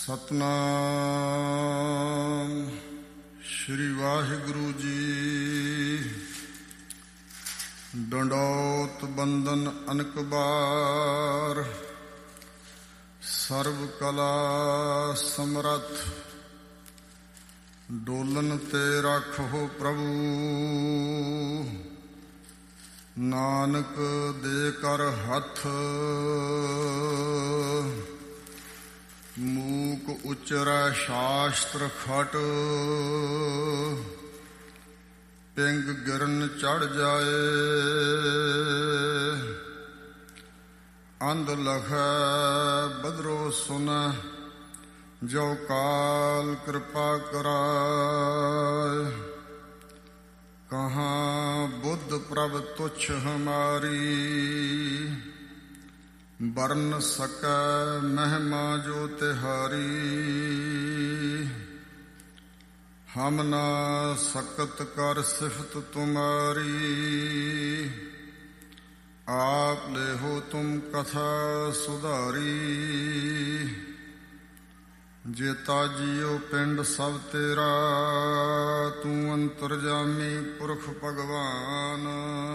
ਸਤਨਾਮ ਸ਼੍ਰੀ ਵਾਹਿਗੁਰੂ ਜੀ। ਡੰਡੌਤ ਬੰਦਨ ਅਨਕ ਬਾਰ, ਸਰਬ ਕਲਾ ਸਮਰੱਥ। ਡੋਲਨ ਤੇ ਰੱਖੋ ਪ੍ਰਭੂ, ਨਾਨਕ ਦੇ ਕਰ ਹੱਥ। ਮੂਕ ਉਚਰੈ ਸ਼ਾਸਤਰ ਖਟ, ਪਿੰਗ ਗਿਰਨ ਚੜ੍ਹ ਜਾਏ। ਅੰਧ ਲਖੈ ਬਦਰੋ ਸੁਨੈ, ਜੋ ਕਾਲ ਕਿਰਪਾ ਕਰਾਏ। ਕਹਾਂ ਬੁੱਧ ਪ੍ਰਭ ਤੁਛ ਹਮਾਰੀ, ਬਰਨ ਸਕੈ ਮਹਿਮਾ ਜੋ ਤਿਹਾਰੀ। ਹਮ ਨਾ ਸਕਤ ਕਰ ਸਿਫਤ ਤੁਮਾਰੀ, ਆਪ ਲੇਹੋ ਤੁਮ ਕਥਾ ਸੁਧਾਰੀ। ਜੇਤਾ ਜੀਉ ਪਿੰਡ ਸਭ ਤੇਰਾ, ਤੂੰ ਅੰਤਰਜਾਮੀ ਪੁਰਖ ਭਗਵਾਨ।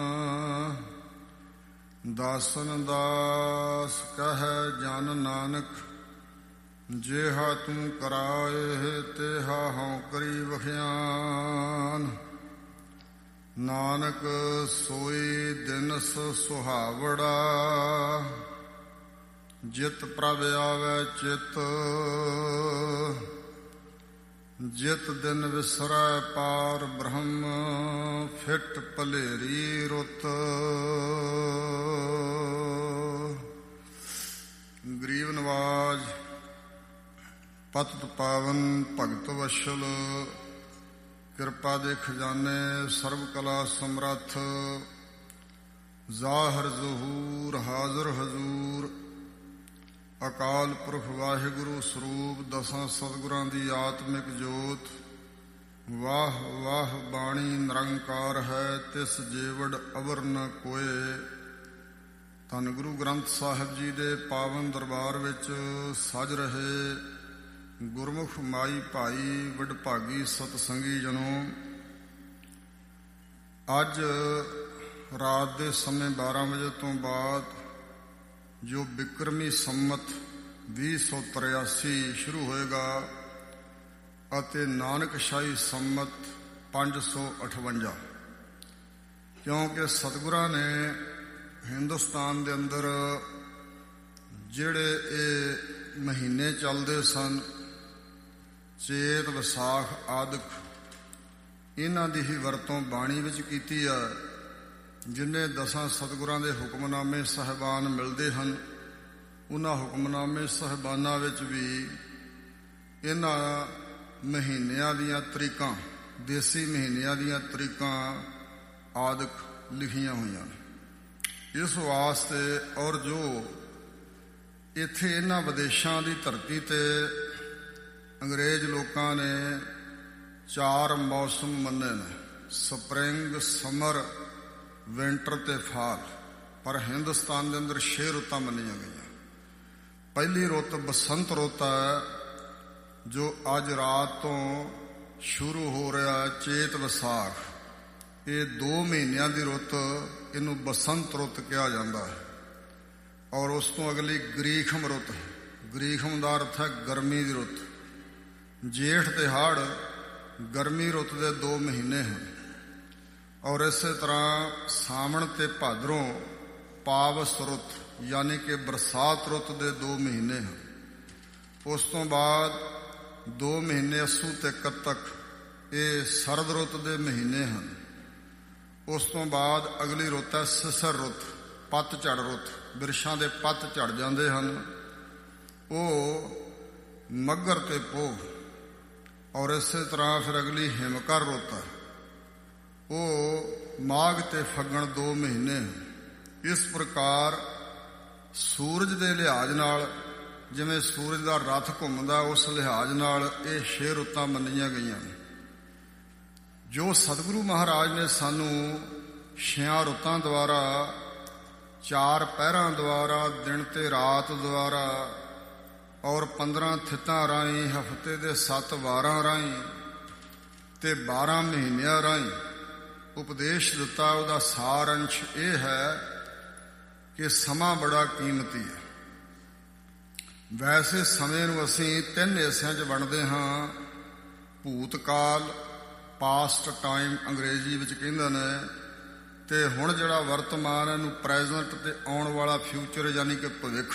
ਦਾਸਨ ਦਾਸ ਕਹੈ ਜਨ ਨਾਨਕ, ਜੇਹਾ ਤੂੰ ਕਰਾਏ ਤੇਹਾ ਹਉ ਕਰੀ ਵਖਿਆਨ। ਨਾਨਕ ਸੋਈ ਦਿਨਸ ਸੁਹਾਵੜਾ, ਜਿਤ ਪ੍ਰਭ ਆਵੈ ਚਿਤ। ਜਿਤ ਦਿਨ ਵਿਸਰੈ ਪਾਰ ਬ੍ਰਹਮ, ਫਿਟ ਭਲੇਰੀ ਰੁੱਤ। ਗਰੀਬ ਨਵਾਜ ਪਤਿਤ ਪਾਵਨ ਭਗਤ ਵਸ਼ਲ, ਕਿਰਪਾ ਦੇ ਖਜ਼ਾਨੇ ਸਰਬ ਕਲਾ ਸਮਰੱਥ। ਜ਼ਾਹਰ ਜ਼ਹੂਰ ਹਾਜ਼ਰ ਹਜ਼ੂਰ, ਅਕਾਲ ਪੁਰਖ ਵਾਹਿਗੁਰੂ ਸਰੂਪ। ਦਸਾਂ ਸਤਿਗੁਰਾਂ ਦੀ ਆਤਮਿਕ ਜੋਤ, ਵਾਹ ਵਾਹ ਬਾਣੀ ਨਿਰੰਕਾਰ ਹੈ, ਤਿਸ ਜੀਵੜ ਅਵਰ ਨ ਕੋਏ। ਧੰਨ ਗੁਰੂ ਗ੍ਰੰਥ ਸਾਹਿਬ ਜੀ ਦੇ ਪਾਵਨ ਦਰਬਾਰ ਵਿੱਚ ਸਜ ਰਹੇ ਗੁਰਮੁਖ ਮਾਈ ਭਾਈ ਵਡਭਾਗੀ ਸਤਸੰਗੀ ਜਨੋ, ਅੱਜ ਰਾਤ ਦੇ ਸਮੇਂ 12 ਵਜੇ ਤੋਂ ਬਾਅਦ ਜੋ ਬਿਕਰਮੀ ਸੰਮਤ 2083 ਸ਼ੁਰੂ ਹੋਏਗਾ ਅਤੇ ਨਾਨਕਸ਼ਾਹੀ ਸੰਮਤ 558, ਕਿਉਂਕਿ ਸਤਿਗੁਰਾਂ ਨੇ ਹਿੰਦੁਸਤਾਨ ਦੇ ਅੰਦਰ ਜਿਹੜੇ ਇਹ ਮਹੀਨੇ ਚੱਲਦੇ ਸਨ, ਚੇਤ ਵਿਸਾਖ ਆਦਿਕ, ਇਹਨਾਂ ਦੀ ਹੀ ਵਰਤੋਂ ਬਾਣੀ ਵਿੱਚ ਕੀਤੀ ਹੈ। ਜਿੰਨੇ ਦਸਾਂ ਸਤਿਗੁਰਾਂ ਦੇ ਹੁਕਮਨਾਮੇ ਸਾਹਿਬਾਨ ਮਿਲਦੇ ਹਨ, ਉਹਨਾਂ ਹੁਕਮਨਾਮੇ ਸਾਹਿਬਾਨਾਂ ਵਿੱਚ ਵੀ ਇਹਨਾਂ ਮਹੀਨਿਆਂ ਦੀਆਂ ਤਰੀਕਾਂ, ਦੇਸੀ ਮਹੀਨਿਆਂ ਦੀਆਂ ਤਰੀਕਾਂ ਆਦਿਕ ਲਿਖੀਆਂ ਹੋਈਆਂ ਨੇ। ਇਸ ਵਾਸਤੇ ਔਰ ਜੋ ਇੱਥੇ ਇਹਨਾਂ ਵਿਦੇਸ਼ਾਂ ਦੀ ਧਰਤੀ ਤੇ ਅੰਗਰੇਜ਼ ਲੋਕਾਂ ਨੇ 4 ਮੌਸਮ ਮੰਨੇ ਨੇ, ਸਪਰਿੰਗ, ਸਮਰ, ਵਿੰਟਰ ਤੇ ਫਾਲ। ਪਰ ਹਿੰਦੁਸਤਾਨ ਦੇ ਅੰਦਰ 6 ਰੁੱਤਾਂ ਮੰਨੀਆਂ ਗਈਆਂ। ਪਹਿਲੀ ਰੁੱਤ ਬਸੰਤ ਰੁੱਤ ਹੈ, ਜੋ ਅੱਜ ਰਾਤ ਤੋਂ ਸ਼ੁਰੂ ਹੋ ਰਿਹਾ ਚੇਤ ਵਿਸਾਖ। ਇਹ 2 ਮਹੀਨਿਆਂ ਦੀ ਰੁੱਤ, ਇਹਨੂੰ ਬਸੰਤ ਰੁੱਤ ਕਿਹਾ ਜਾਂਦਾ ਹੈ। ਔਰ ਉਸ ਤੋਂ ਅਗਲੀ ਗਰੀਖਮ ਰੁੱਤ। ਗਰੀਖਮ ਦਾ ਅਰਥ ਹੈ ਗਰਮੀ ਦੀ ਰੁੱਤ। ਜੇਠ ਤੇ ਹਾੜ ਗਰਮੀ ਰੁੱਤ ਦੇ 2 ਮਹੀਨੇ ਹਨ। ਔਰ ਇਸੇ ਤਰ੍ਹਾਂ ਸਾਵਣ ਤੇ ਭਾਦਰੋਂ ਪਾਵਸ ਰੁੱਤ, ਯਾਨੀ ਕਿ ਬਰਸਾਤ ਰੁੱਤ ਦੇ 2 ਮਹੀਨੇ ਹਨ। ਉਸ ਤੋਂ ਬਾਅਦ 2 ਮਹੀਨੇ ਅੱਸੂ ਤੇ ਕੱਤਕ, ਇਹ ਸਰਦ ਰੁੱਤ ਦੇ ਮਹੀਨੇ ਹਨ। ਉਸ ਤੋਂ ਬਾਅਦ ਅਗਲੀ ਰੁੱਤ ਹੈ ਸਿਸਰ ਰੁੱਤ, ਪੱਤਝੜ ਰੁੱਤ। ਬਿਰਛਾਂ ਦੇ ਪੱਤ ਝੜ ਜਾਂਦੇ ਹਨ, ਉਹ ਮੱਘਰ ਤੇ ਪੋਹ। ਔਰ ਇਸੇ ਤਰ੍ਹਾਂ ਫਿਰ ਅਗਲੀ ਹਿਮਕਰ ਰੁੱਤ ਹੈ, ਉਹ ਮਾਘ ਤੇ ਫੱਗਣ 2 ਮਹੀਨੇ ਹਨ। ਇਸ ਪ੍ਰਕਾਰ ਸੂਰਜ ਦੇ ਲਿਹਾਜ਼ ਨਾਲ, ਜਿਵੇਂ ਸੂਰਜ ਦਾ ਰਥ ਘੁੰਮਦਾ, ਉਸ ਲਿਹਾਜ਼ ਨਾਲ ਇਹ 6 ਰੁੱਤਾਂ ਮੰਨੀਆਂ ਗਈਆਂ ਨੇ। ਜੋ ਸਤਿਗੁਰੂ ਮਹਾਰਾਜ ਨੇ ਸਾਨੂੰ 6 ਰੁੱਤਾਂ ਦੁਆਰਾ, 4 ਪਹਿਰਾਂ ਦੁਆਰਾ, ਦਿਨ ਤੇ ਰਾਤ ਦੁਆਰਾ ਔਰ 15 ਥਿੱਤਾਂ ਰਾਹੀਂ, ਹਫ਼ਤੇ ਦੇ 7 ਵਾਰਾਂ ਰਾਹੀਂ ਤੇ 12 ਮਹੀਨਿਆਂ ਰਾਹੀਂ ਉਪਦੇਸ਼ ਦਿੱਤਾ। ਉਹਦਾ ਸਾਰ ਅੰਸ਼ ਇਹ ਹੈ ਕਿ ਸਮਾਂ ਬੜਾ ਕੀਮਤੀ ਹੈ। ਵੈਸੇ ਸਮੇਂ ਨੂੰ ਅਸੀਂ 3 ਹਿੱਸਿਆਂ 'ਚ ਵੰਡਦੇ ਹਾਂ। ਭੂਤਕਾਲ, ਪਾਸਟ ਟਾਈਮ ਅੰਗਰੇਜ਼ੀ ਵਿੱਚ ਕਹਿੰਦੇ ਨੇ, ਤੇ ਹੁਣ ਜਿਹੜਾ ਵਰਤਮਾਨ ਇਹਨੂੰ ਪ੍ਰੈਜ਼ੈਂਟ ਤੇ ਆਉਣ ਵਾਲਾ ਫਿਊਚਰ ਯਾਨੀ ਕਿ ਭਵਿੱਖ।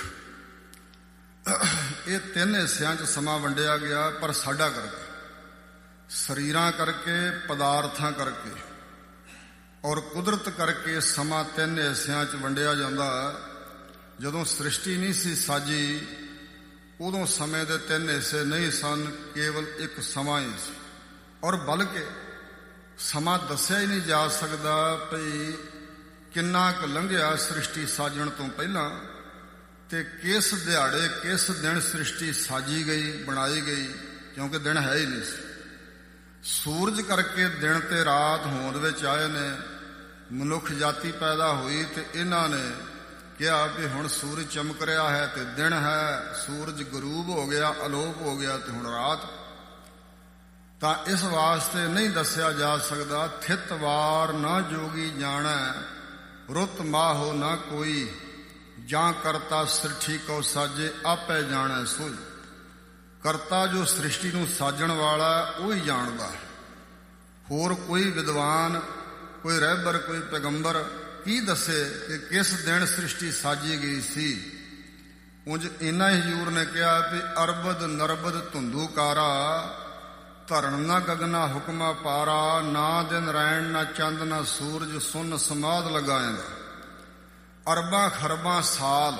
ਇਹ 3 ਹਿੱਸਿਆਂ 'ਚ ਸਮਾਂ ਵੰਡਿਆ ਗਿਆ। ਪਰ ਸਾਡਾ ਕਰਕੇ, ਸਰੀਰਾਂ ਕਰਕੇ, ਪਦਾਰਥਾਂ ਕਰਕੇ ਔਰ ਕੁਦਰਤ ਕਰਕੇ ਸਮਾਂ 3 ਹਿੱਸਿਆਂ 'ਚ ਵੰਡਿਆ ਜਾਂਦਾ। ਜਦੋਂ ਸ੍ਰਿਸ਼ਟੀ ਨਹੀਂ ਸੀ ਸਾਜੀ, ਉਦੋਂ ਸਮੇਂ ਦੇ 3 ਹਿੱਸੇ ਨਹੀਂ ਸਨ, ਕੇਵਲ ਇੱਕ ਸਮਾਂ ਹੀ ਸੀ। ਔਰ ਬਲਕਿ ਸਮਾਂ ਦੱਸਿਆ ਹੀ ਨਹੀਂ ਜਾ ਸਕਦਾ ਭਈ ਕਿੰਨਾ ਕੁ ਲੰਘਿਆ ਸ੍ਰਿਸ਼ਟੀ ਸਾਜਣ ਤੋਂ ਪਹਿਲਾਂ, ਤੇ ਕਿਸ ਦਿਹਾੜੇ ਕਿਸ ਦਿਨ ਸ੍ਰਿਸ਼ਟੀ ਸਾਜੀ ਗਈ, ਬਣਾਈ ਗਈ, ਕਿਉਂਕਿ ਦਿਨ ਹੈ ਹੀ ਨਹੀਂ ਸੀ। ਸੂਰਜ ਕਰਕੇ ਦਿਨ ਤੇ ਰਾਤ ਹੋਂਦ ਵਿੱਚ ਆਏ ਨੇ। ਮਨੁੱਖ ਜਾਤੀ ਪੈਦਾ ਹੋਈ ਤੇ ਇਹਨਾਂ ਨੇ ਕਿਹਾ ਵੀ ਹੁਣ ਸੂਰਜ ਚਮਕ ਰਿਹਾ ਹੈ ਤੇ ਦਿਨ ਹੈ, ਸੂਰਜ ਗਰੂਬ ਹੋ ਗਿਆ, ਅਲੋਪ ਹੋ ਗਿਆ ਤੇ ਹੁਣ ਰਾਤ। ਤਾਂ ਇਸ ਵਾਸਤੇ ਨਹੀਂ ਦੱਸਿਆ ਜਾ ਸਕਦਾ। ਥਿਤ ਵਾਰ ਨਾ ਜੋਗੀ ਜਾਣੈ, ਰੁੱਤ ਮਾਹੋ ਨਾ ਕੋਈ, ਜਾਂ ਕਰਤਾ ਸ੍ਰਿਸ਼ਟੀ ਕੋ ਸਾਜੇ, ਆਪੇ ਜਾਣੈ ਸੋਈ। ਕਰਤਾ ਜੋ ਸ੍ਰਿਸ਼ਟੀ ਨੂੰ ਸਾਜਣ ਵਾਲਾ ਉਹ ਹੀ ਜਾਣਦਾ ਹੈ। ਹੋਰ ਕੋਈ ਵਿਦਵਾਨ, ਕੋਈ ਰਹਿਬਰ, ਕੋਈ ਪੈਗੰਬਰ ਕੀ ਦੱਸੇ ਕਿ ਕਿਸ ਦਿਨ ਸ੍ਰਿਸ਼ਟੀ ਸਾਜੀ ਗਈ ਸੀ। ਉਂਝ ਇੰਨਾ ਹੀ ਹਜ਼ੂਰ ਨੇ ਕਿਹਾ ਵੀ ਅਰਬਦ ਨਰਬਦ ਧੁੰਦੂਕਾਰਾ, ਧਰਨ ਨਾ ਗਗਨਾ ਹੁਕਮਾ ਪਾਰਾ, ਨਾ ਦਿਨ ਰੈਣ ਨਾ ਚੰਦ ਨਾ ਸੂਰਜ, ਸੁਨ ਸਮਾਧ ਲਗਾਏਂਦਾ। ਅਰਬਾਂ ਖਰਬਾਂ ਸਾਲ,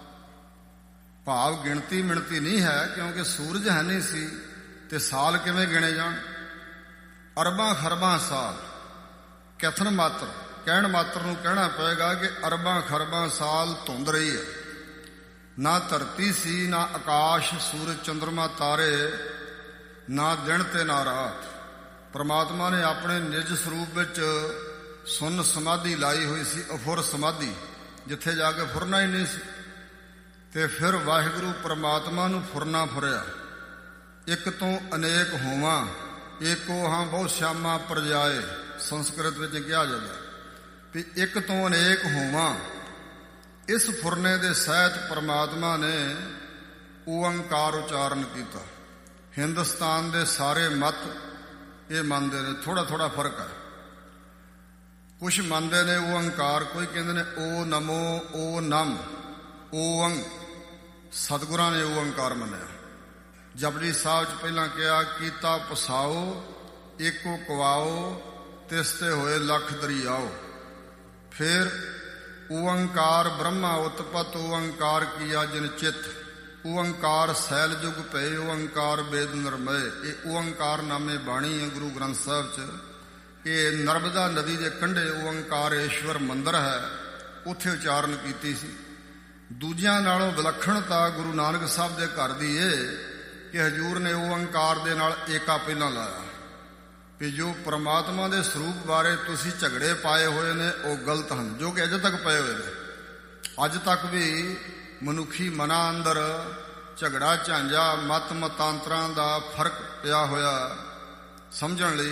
ਭਾਵ ਗਿਣਤੀ ਮਿਣਤੀ ਨਹੀਂ ਹੈ, ਕਿਉਂਕਿ ਸੂਰਜ ਹੈ ਨਹੀਂ ਸੀ ਤੇ ਸਾਲ ਕਿਵੇਂ ਗਿਣੇ ਜਾਣ। ਅਰਬਾਂ ਖਰਬਾਂ ਸਾਲ, ਕਥਨ ਮਾਤਰ, ਕਹਿਣ ਮਾਤਰ ਨੂੰ ਕਹਿਣਾ ਪਏਗਾ ਕਿ ਅਰਬਾਂ ਖਰਬਾਂ ਸਾਲ ਧੁੰਦ ਰਹੀ ਹੈ। ਨਾ ਧਰਤੀ ਸੀ, ਨਾ ਆਕਾਸ਼, ਸੂਰਜ ਚੰਦਰਮਾ ਤਾਰੇ, ਨਾ ਦਿਨ ਤੇ ਨਾ ਰਾਤ। ਪਰਮਾਤਮਾ ਨੇ ਆਪਣੇ ਨਿਜ ਸਰੂਪ ਵਿੱਚ ਸੁੰਨ ਸਮਾਧੀ ਲਾਈ ਹੋਈ ਸੀ, ਅਫੁਰ ਸਮਾਧੀ, ਜਿੱਥੇ ਜਾ ਕੇ ਫੁਰਨਾ ਹੀ ਨਹੀਂ ਸੀ। ਤੇ ਫਿਰ ਵਾਹਿਗੁਰੂ ਪਰਮਾਤਮਾ ਨੂੰ ਫੁਰਨਾ ਫੁਰਿਆ। ਇੱਕ ਤੋਂ ਅਨੇਕ ਹੋਵਾਂ, ਏਕੋ ਹਾਂ ਬਹੁ ਸ਼ਿਆਮਾ ਪਰਜਾਏ, ਸੰਸਕ੍ਰਿਤ ਵਿੱਚ ਕਿਹਾ ਜਾਂਦਾ ਵੀ ਇੱਕ ਤੋਂ ਅਨੇਕ ਹੋਵਾਂ। ਇਸ ਫੁਰਨੇ ਦੇ ਸਹਿਤ ਪਰਮਾਤਮਾ ਨੇ ਓਅੰਕਾਰ ਉਚਾਰਨ ਕੀਤਾ। ਹਿੰਦੁਸਤਾਨ ਦੇ ਸਾਰੇ ਮਤ ਇਹ ਮੰਨਦੇ ਨੇ, ਥੋੜਾ ਥੋੜਾ ਫਰਕ ਹੈ। ਕੁਛ ਮੰਨਦੇ ਨੇ ਓਅੰਕਾਰ, ਕੋਈ ਕਹਿੰਦੇ ਨੇ ਓ ਨਮੋ, ਓ ਨਮ, ਓਅੰ। ਸਤਿਗੁਰਾਂ ਨੇ ਓਅੰਕਾਰ ਮੰਨਿਆ। ਜਪਜੀ ਸਾਹਿਬ 'ਚ ਪਹਿਲਾਂ ਕਿਹਾ ਕੀਤਾ ਪਸਾਓ, ਏਕੋ ਕਵਾਓ, ਤਿਸ ਤੇ ਹੋਏ ਲੱਖ ਦਰਿਆਓ। ਫਿਰ ਓਅੰਕਾਰ ਬ੍ਰਹਮਾ ਉਤਪਤ, ਓਅੰਕਾਰ ਕੀਆ ਜਿਨ ਚਿਤ, ਓਅੰਕਾਰ ਸੈਲ ਜੁਗ ਭਏ, ਓਅੰਕਾਰ ਵੇਦ ਨਿਰਮਏ। ਇਹ ਓਅੰਕਾਰ ਨਾਮੇ ਬਾਣੀ ਹੈ ਗੁਰੂ ਗ੍ਰੰਥ ਸਾਹਿਬ 'ਚ। ਇਹ ਨਰਮਦਾ ਨਦੀ ਦੇ ਕੰਢੇ ਓਅੰਕਾਰੇਸ਼ਵਰ ਮੰਦਰ ਹੈ, ਉੱਥੇ ਉਚਾਰਨ ਕੀਤੀ ਸੀ। ਦੂਜਿਆਂ ਨਾਲੋਂ ਵਿਲੱਖਣਤਾ ਗੁਰੂ ਨਾਨਕ ਸਾਹਿਬ ਦੇ ਘਰ ਦੀ ਇਹ ਕਿ ਹਜ਼ੂਰ ਨੇ ਓਅੰਕਾਰ ਦੇ ਨਾਲ ਏਕਾ ਪਹਿਲਾਂ ਲਾਇਆ ਵੀ ਜੋ ਪਰਮਾਤਮਾ ਦੇ ਸਰੂਪ ਬਾਰੇ ਤੁਸੀਂ ਝਗੜੇ ਪਾਏ ਹੋਏ ਨੇ ਉਹ ਗਲਤ ਹਨ, ਜੋ ਕਿ ਅਜੇ ਤੱਕ ਪਏ ਹੋਏ ਨੇ। ਅੱਜ ਤੱਕ ਵੀ ਮਨੁੱਖੀ ਮਨਾਂ ਅੰਦਰ ਝਗੜਾ ਝਾਂਜਾ, ਮਤ ਮਤਾਂਤਰਾਂ ਦਾ ਫਰਕ ਪਿਆ ਹੋਇਆ ਸਮਝਣ ਲਈ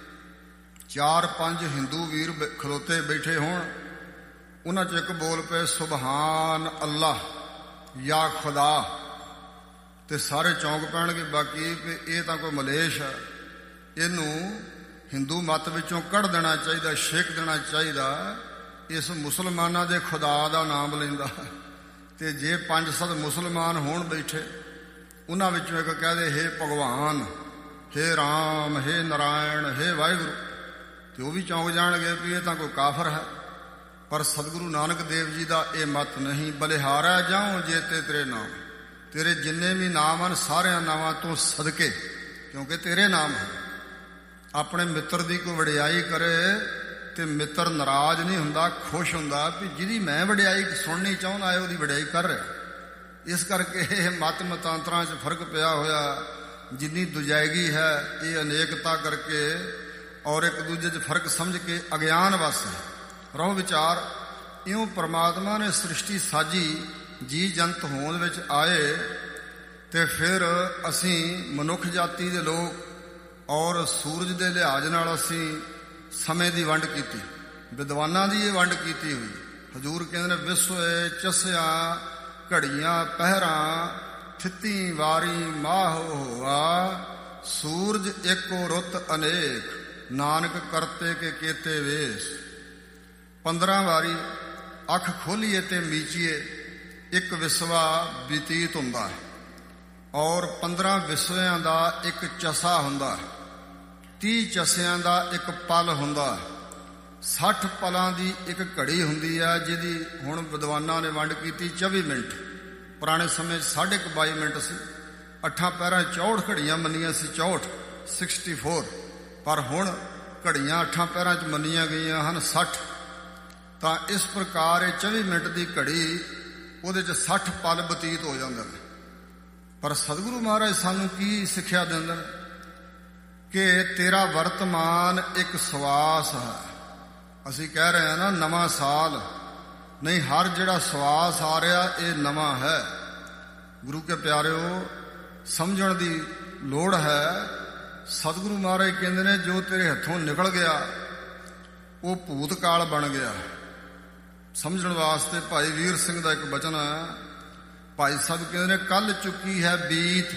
4-5 ਹਿੰਦੂ ਵੀਰ ਖਲੋਤੇ ਬੈਠੇ ਹੋਣ, ਉਹਨਾਂ 'ਚ ਇੱਕ ਬੋਲ ਪਏ ਸੁਬਹਾਨ ਅੱਲਾਹ ਯਾ ਖੁਦਾ, ਤੇ ਸਾਰੇ ਚੌਂਕ ਪੈਣਗੇ ਬਾਕੀ ਵੀ ਇਹ ਤਾਂ ਕੋਈ ਮਲੇਸ਼ ਹੈ, ਇਹਨੂੰ ਹਿੰਦੂ ਮਤ ਵਿੱਚੋਂ ਕੱਢ ਦੇਣਾ ਚਾਹੀਦਾ, ਛੇਕ ਦੇਣਾ ਚਾਹੀਦਾ। ਇਸ ਮੁਸਲਮਾਨਾਂ ਦੇ ਖੁਦਾ ਦਾ ਨਾਮ ਲੈਂਦਾ। ਤੇ ਜੇ 5-7 ਮੁਸਲਮਾਨ ਹੋਣ ਬੈਠੇ, ਉਹਨਾਂ ਵਿੱਚੋਂ ਇੱਕ ਕਹਦੇ ਹੇ ਭਗਵਾਨ, ਹੇ ਰਾਮ, ਹੇ ਨਾਰਾਇਣ, ਹੇ ਵਾਹਿਗੁਰੂ, ਤੇ ਉਹ ਵੀ ਚੌਂਕ ਜਾਣਗੇ ਵੀ ਇਹ ਤਾਂ ਕੋਈ ਕਾਫਰ ਹੈ। ਪਰ ਸਤਿਗੁਰੂ ਨਾਨਕ ਦੇਵ ਜੀ ਦਾ ਇਹ ਮਤ ਨਹੀਂ। ਬਲਿਹਾਰਾ ਜਾਉ ਜੇਤੇ ਤੇਰੇ ਨਾਮ, ਤੇਰੇ ਜਿੰਨੇ ਵੀ ਨਾਮ ਹਨ ਸਾਰਿਆਂ ਨਾਵਾਂ ਤੋਂ ਸਦਕੇ, ਕਿਉਂਕਿ ਤੇਰੇ ਨਾਮ ਹਨ। ਆਪਣੇ ਮਿੱਤਰ ਦੀ ਕੋਈ ਵਡਿਆਈ ਕਰੇ ਤੇ ਮਿੱਤਰ ਨਾਰਾਜ਼ ਨਹੀਂ ਹੁੰਦਾ, ਖੁਸ਼ ਹੁੰਦਾ ਵੀ ਜਿਹਦੀ ਮੈਂ ਵਡਿਆਈ ਸੁਣਨੀ ਚਾਹੁੰਦਾ ਹੈ ਉਹਦੀ ਵਡਿਆਈ ਕਰ ਰਿਹਾ। ਇਸ ਕਰਕੇ ਇਹ ਮਤ ਮਤਾਂਤਰਾਂ 'ਚ ਫਰਕ ਪਿਆ ਹੋਇਆ। ਜਿੰਨੀ ਦੁਜਾਇਗੀ ਹੈ ਇਹ ਅਨੇਕਤਾ ਕਰਕੇ ਔਰ ਇੱਕ ਦੂਜੇ 'ਚ ਫਰਕ ਸਮਝ ਕੇ ਅਗਿਆਨ ਵਸ ਰਹੋ ਵਿਚਾਰ। ਇਉਂ ਪਰਮਾਤਮਾ ਨੇ ਸ੍ਰਿਸ਼ਟੀ ਸਾਜੀ, ਜੀ ਜੰਤ ਹੋਂਦ ਵਿੱਚ ਆਏ ਤੇ ਫਿਰ ਅਸੀਂ ਮਨੁੱਖ ਜਾਤੀ ਦੇ ਲੋਕ ਔਰ ਸੂਰਜ ਦੇ ਲਿਹਾਜ਼ ਨਾਲ ਅਸੀਂ ਸਮੇਂ ਦੀ ਵੰਡ ਕੀਤੀ। ਵਿਦਵਾਨਾਂ ਦੀ ਇਹ ਵੰਡ ਕੀਤੀ ਹੋਈ। ਹਜ਼ੂਰ ਕਹਿੰਦੇ ਨੇ ਵਿਸਵੇ ਚਸਿਆ ਘੜੀਆਂ ਪਹਿਰਾਂ ਥਿੱਤੀ ਵਾਰੀ ਮਾਹ ਹੋਆ ਸੂਰਜ ਏਕੋ ਰੁੱਤ ਅਨੇਕ ਨਾਨਕ ਕਰਤੇ ਕੇ ਕੇਤੇ ਵੇਸ। 15 ਵਾਰੀ ਅੱਖ ਖੋਲੀਏ ਤੇ ਮੀਚੀਏ ਇੱਕ ਵਿਸਵਾ ਬਤੀਤ ਹੁੰਦਾ ਹੈ ਔਰ 15 ਵਿਸਵਿਆਂ ਦਾ ਇੱਕ ਚਸਾ ਹੁੰਦਾ ਹੈ। 30 ਚਸਿਆਂ ਦਾ ਇੱਕ ਪਲ ਹੁੰਦਾ ਹੈ। 60 ਪਲਾਂ ਦੀ ਇੱਕ ਘੜੀ ਹੁੰਦੀ ਹੈ ਜਿਹਦੀ ਹੁਣ ਵਿਦਵਾਨਾਂ ਨੇ ਵੰਡ ਕੀਤੀ 24 ਮਿੰਟ। ਪੁਰਾਣੇ ਸਮੇਂ 22.5 ਮਿੰਟ ਸੀ। 8 ਪੈਰਾਂ 64 ਘੜੀਆਂ ਮੰਨੀਆਂ ਸੀ। 64 ਪਰ ਹੁਣ ਘੜੀਆਂ 8 ਪੈਰਾਂ 'ਚ ਮੰਨੀਆਂ ਗਈਆਂ ਹਨ 60। ਤਾਂ ਇਸ ਪ੍ਰਕਾਰ ਇਹ 24 ਮਿੰਟ ਦੀ ਘੜੀ ਉਹਦੇ 'ਚ 60 ਪਲ ਬਤੀਤ ਹੋ ਜਾਂਦੇ ਨੇ। ਪਰ ਸਤਿਗੁਰੂ ਮਹਾਰਾਜ ਸਾਨੂੰ ਕੀ ਸਿੱਖਿਆ ਦਿੰਦੇ ਨੇ ਕਿ ਤੇਰਾ ਵਰਤਮਾਨ ਇੱਕ ਸਵਾਸ ਹੈ। ਅਸੀਂ ਕਹਿ ਰਹੇ ਹਾਂ ਨਾ ਨਵਾਂ ਸਾਲ, ਨਹੀਂ, ਹਰ ਜਿਹੜਾ ਸਵਾਸ ਆ ਰਿਹਾ ਇਹ ਨਵਾਂ ਹੈ। ਗੁਰੂ ਕੇ ਪਿਆਰਿਓ, ਸਮਝਣ ਦੀ ਲੋੜ ਹੈ। ਸਤਿਗੁਰੂ ਮਹਾਰਾਜ ਕਹਿੰਦੇ ਨੇ ਜੋ ਤੇਰੇ ਹੱਥੋਂ ਨਿਕਲ ਗਿਆ ਉਹ ਭੂਤ ਕਾਲ ਬਣ ਗਿਆ। ਸਮਝਣ ਵਾਸਤੇ ਭਾਈ ਵੀਰ ਸਿੰਘ ਦਾ ਇੱਕ ਬਚਨ ਹੈ। ਭਾਈ ਸਾਹਿਬ ਕਹਿੰਦੇ ਨੇ ਕੱਲ ਚੁੱਕੀ ਹੈ ਬੀਤ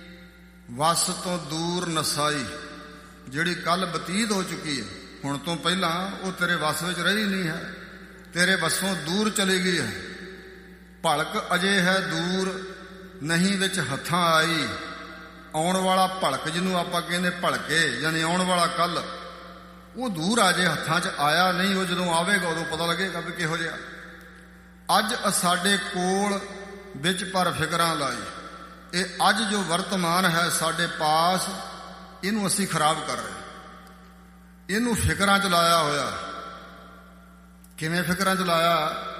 ਵਸ ਤੋਂ ਦੂਰ ਨਸਾਈ। ਜਿਹੜੀ ਕੱਲ ਬਤੀਤ ਹੋ ਚੁੱਕੀ ਹੈ, ਹੁਣ ਤੋਂ ਪਹਿਲਾਂ ਉਹ ਤੇਰੇ ਵਸ ਵਿੱਚ ਰਹੀ ਨਹੀਂ ਹੈ, ਤੇਰੇ ਵਸੋਂ ਦੂਰ ਚਲੀ ਗਈ ਹੈ। ਭਲਕ ਅਜੇ ਹੈ ਦੂਰ ਨਹੀਂ ਵਿੱਚ ਹੱਥਾਂ ਆਈ। ਆਉਣ ਵਾਲਾ ਭਲਕ ਜਿਹਨੂੰ ਆਪਾਂ ਕਹਿੰਦੇ ਭਲਕੇ ਯਾਨੀ ਆਉਣ ਵਾਲਾ ਕੱਲ, ਉਹ ਦੂਰ ਆ ਜੇ, ਹੱਥਾਂ 'ਚ ਆਇਆ ਨਹੀਂ। ਉਹ ਜਦੋਂ ਆਵੇਗਾ ਉਦੋਂ ਪਤਾ ਲੱਗੇਗਾ ਵੀ ਕਿਹੋ ਜਿਹਾ। ਅੱਜ ਸਾਡੇ ਕੋਲ ਵਿੱਚ ਪਰ ਫਿਕਰਾਂ ਲਾਈ। ਇਹ ਅੱਜ ਜੋ ਵਰਤਮਾਨ ਹੈ ਸਾਡੇ ਪਾਸ, ਇਹਨੂੰ ਅਸੀਂ ਖਰਾਬ ਕਰ ਰਹੇ। ਇਹਨੂੰ ਫਿਕਰਾਂ 'ਚ ਲਾਇਆ ਹੋਇਆ। ਕਿਵੇਂ ਫਿਕਰਾਂ 'ਚ ਲਾਇਆ?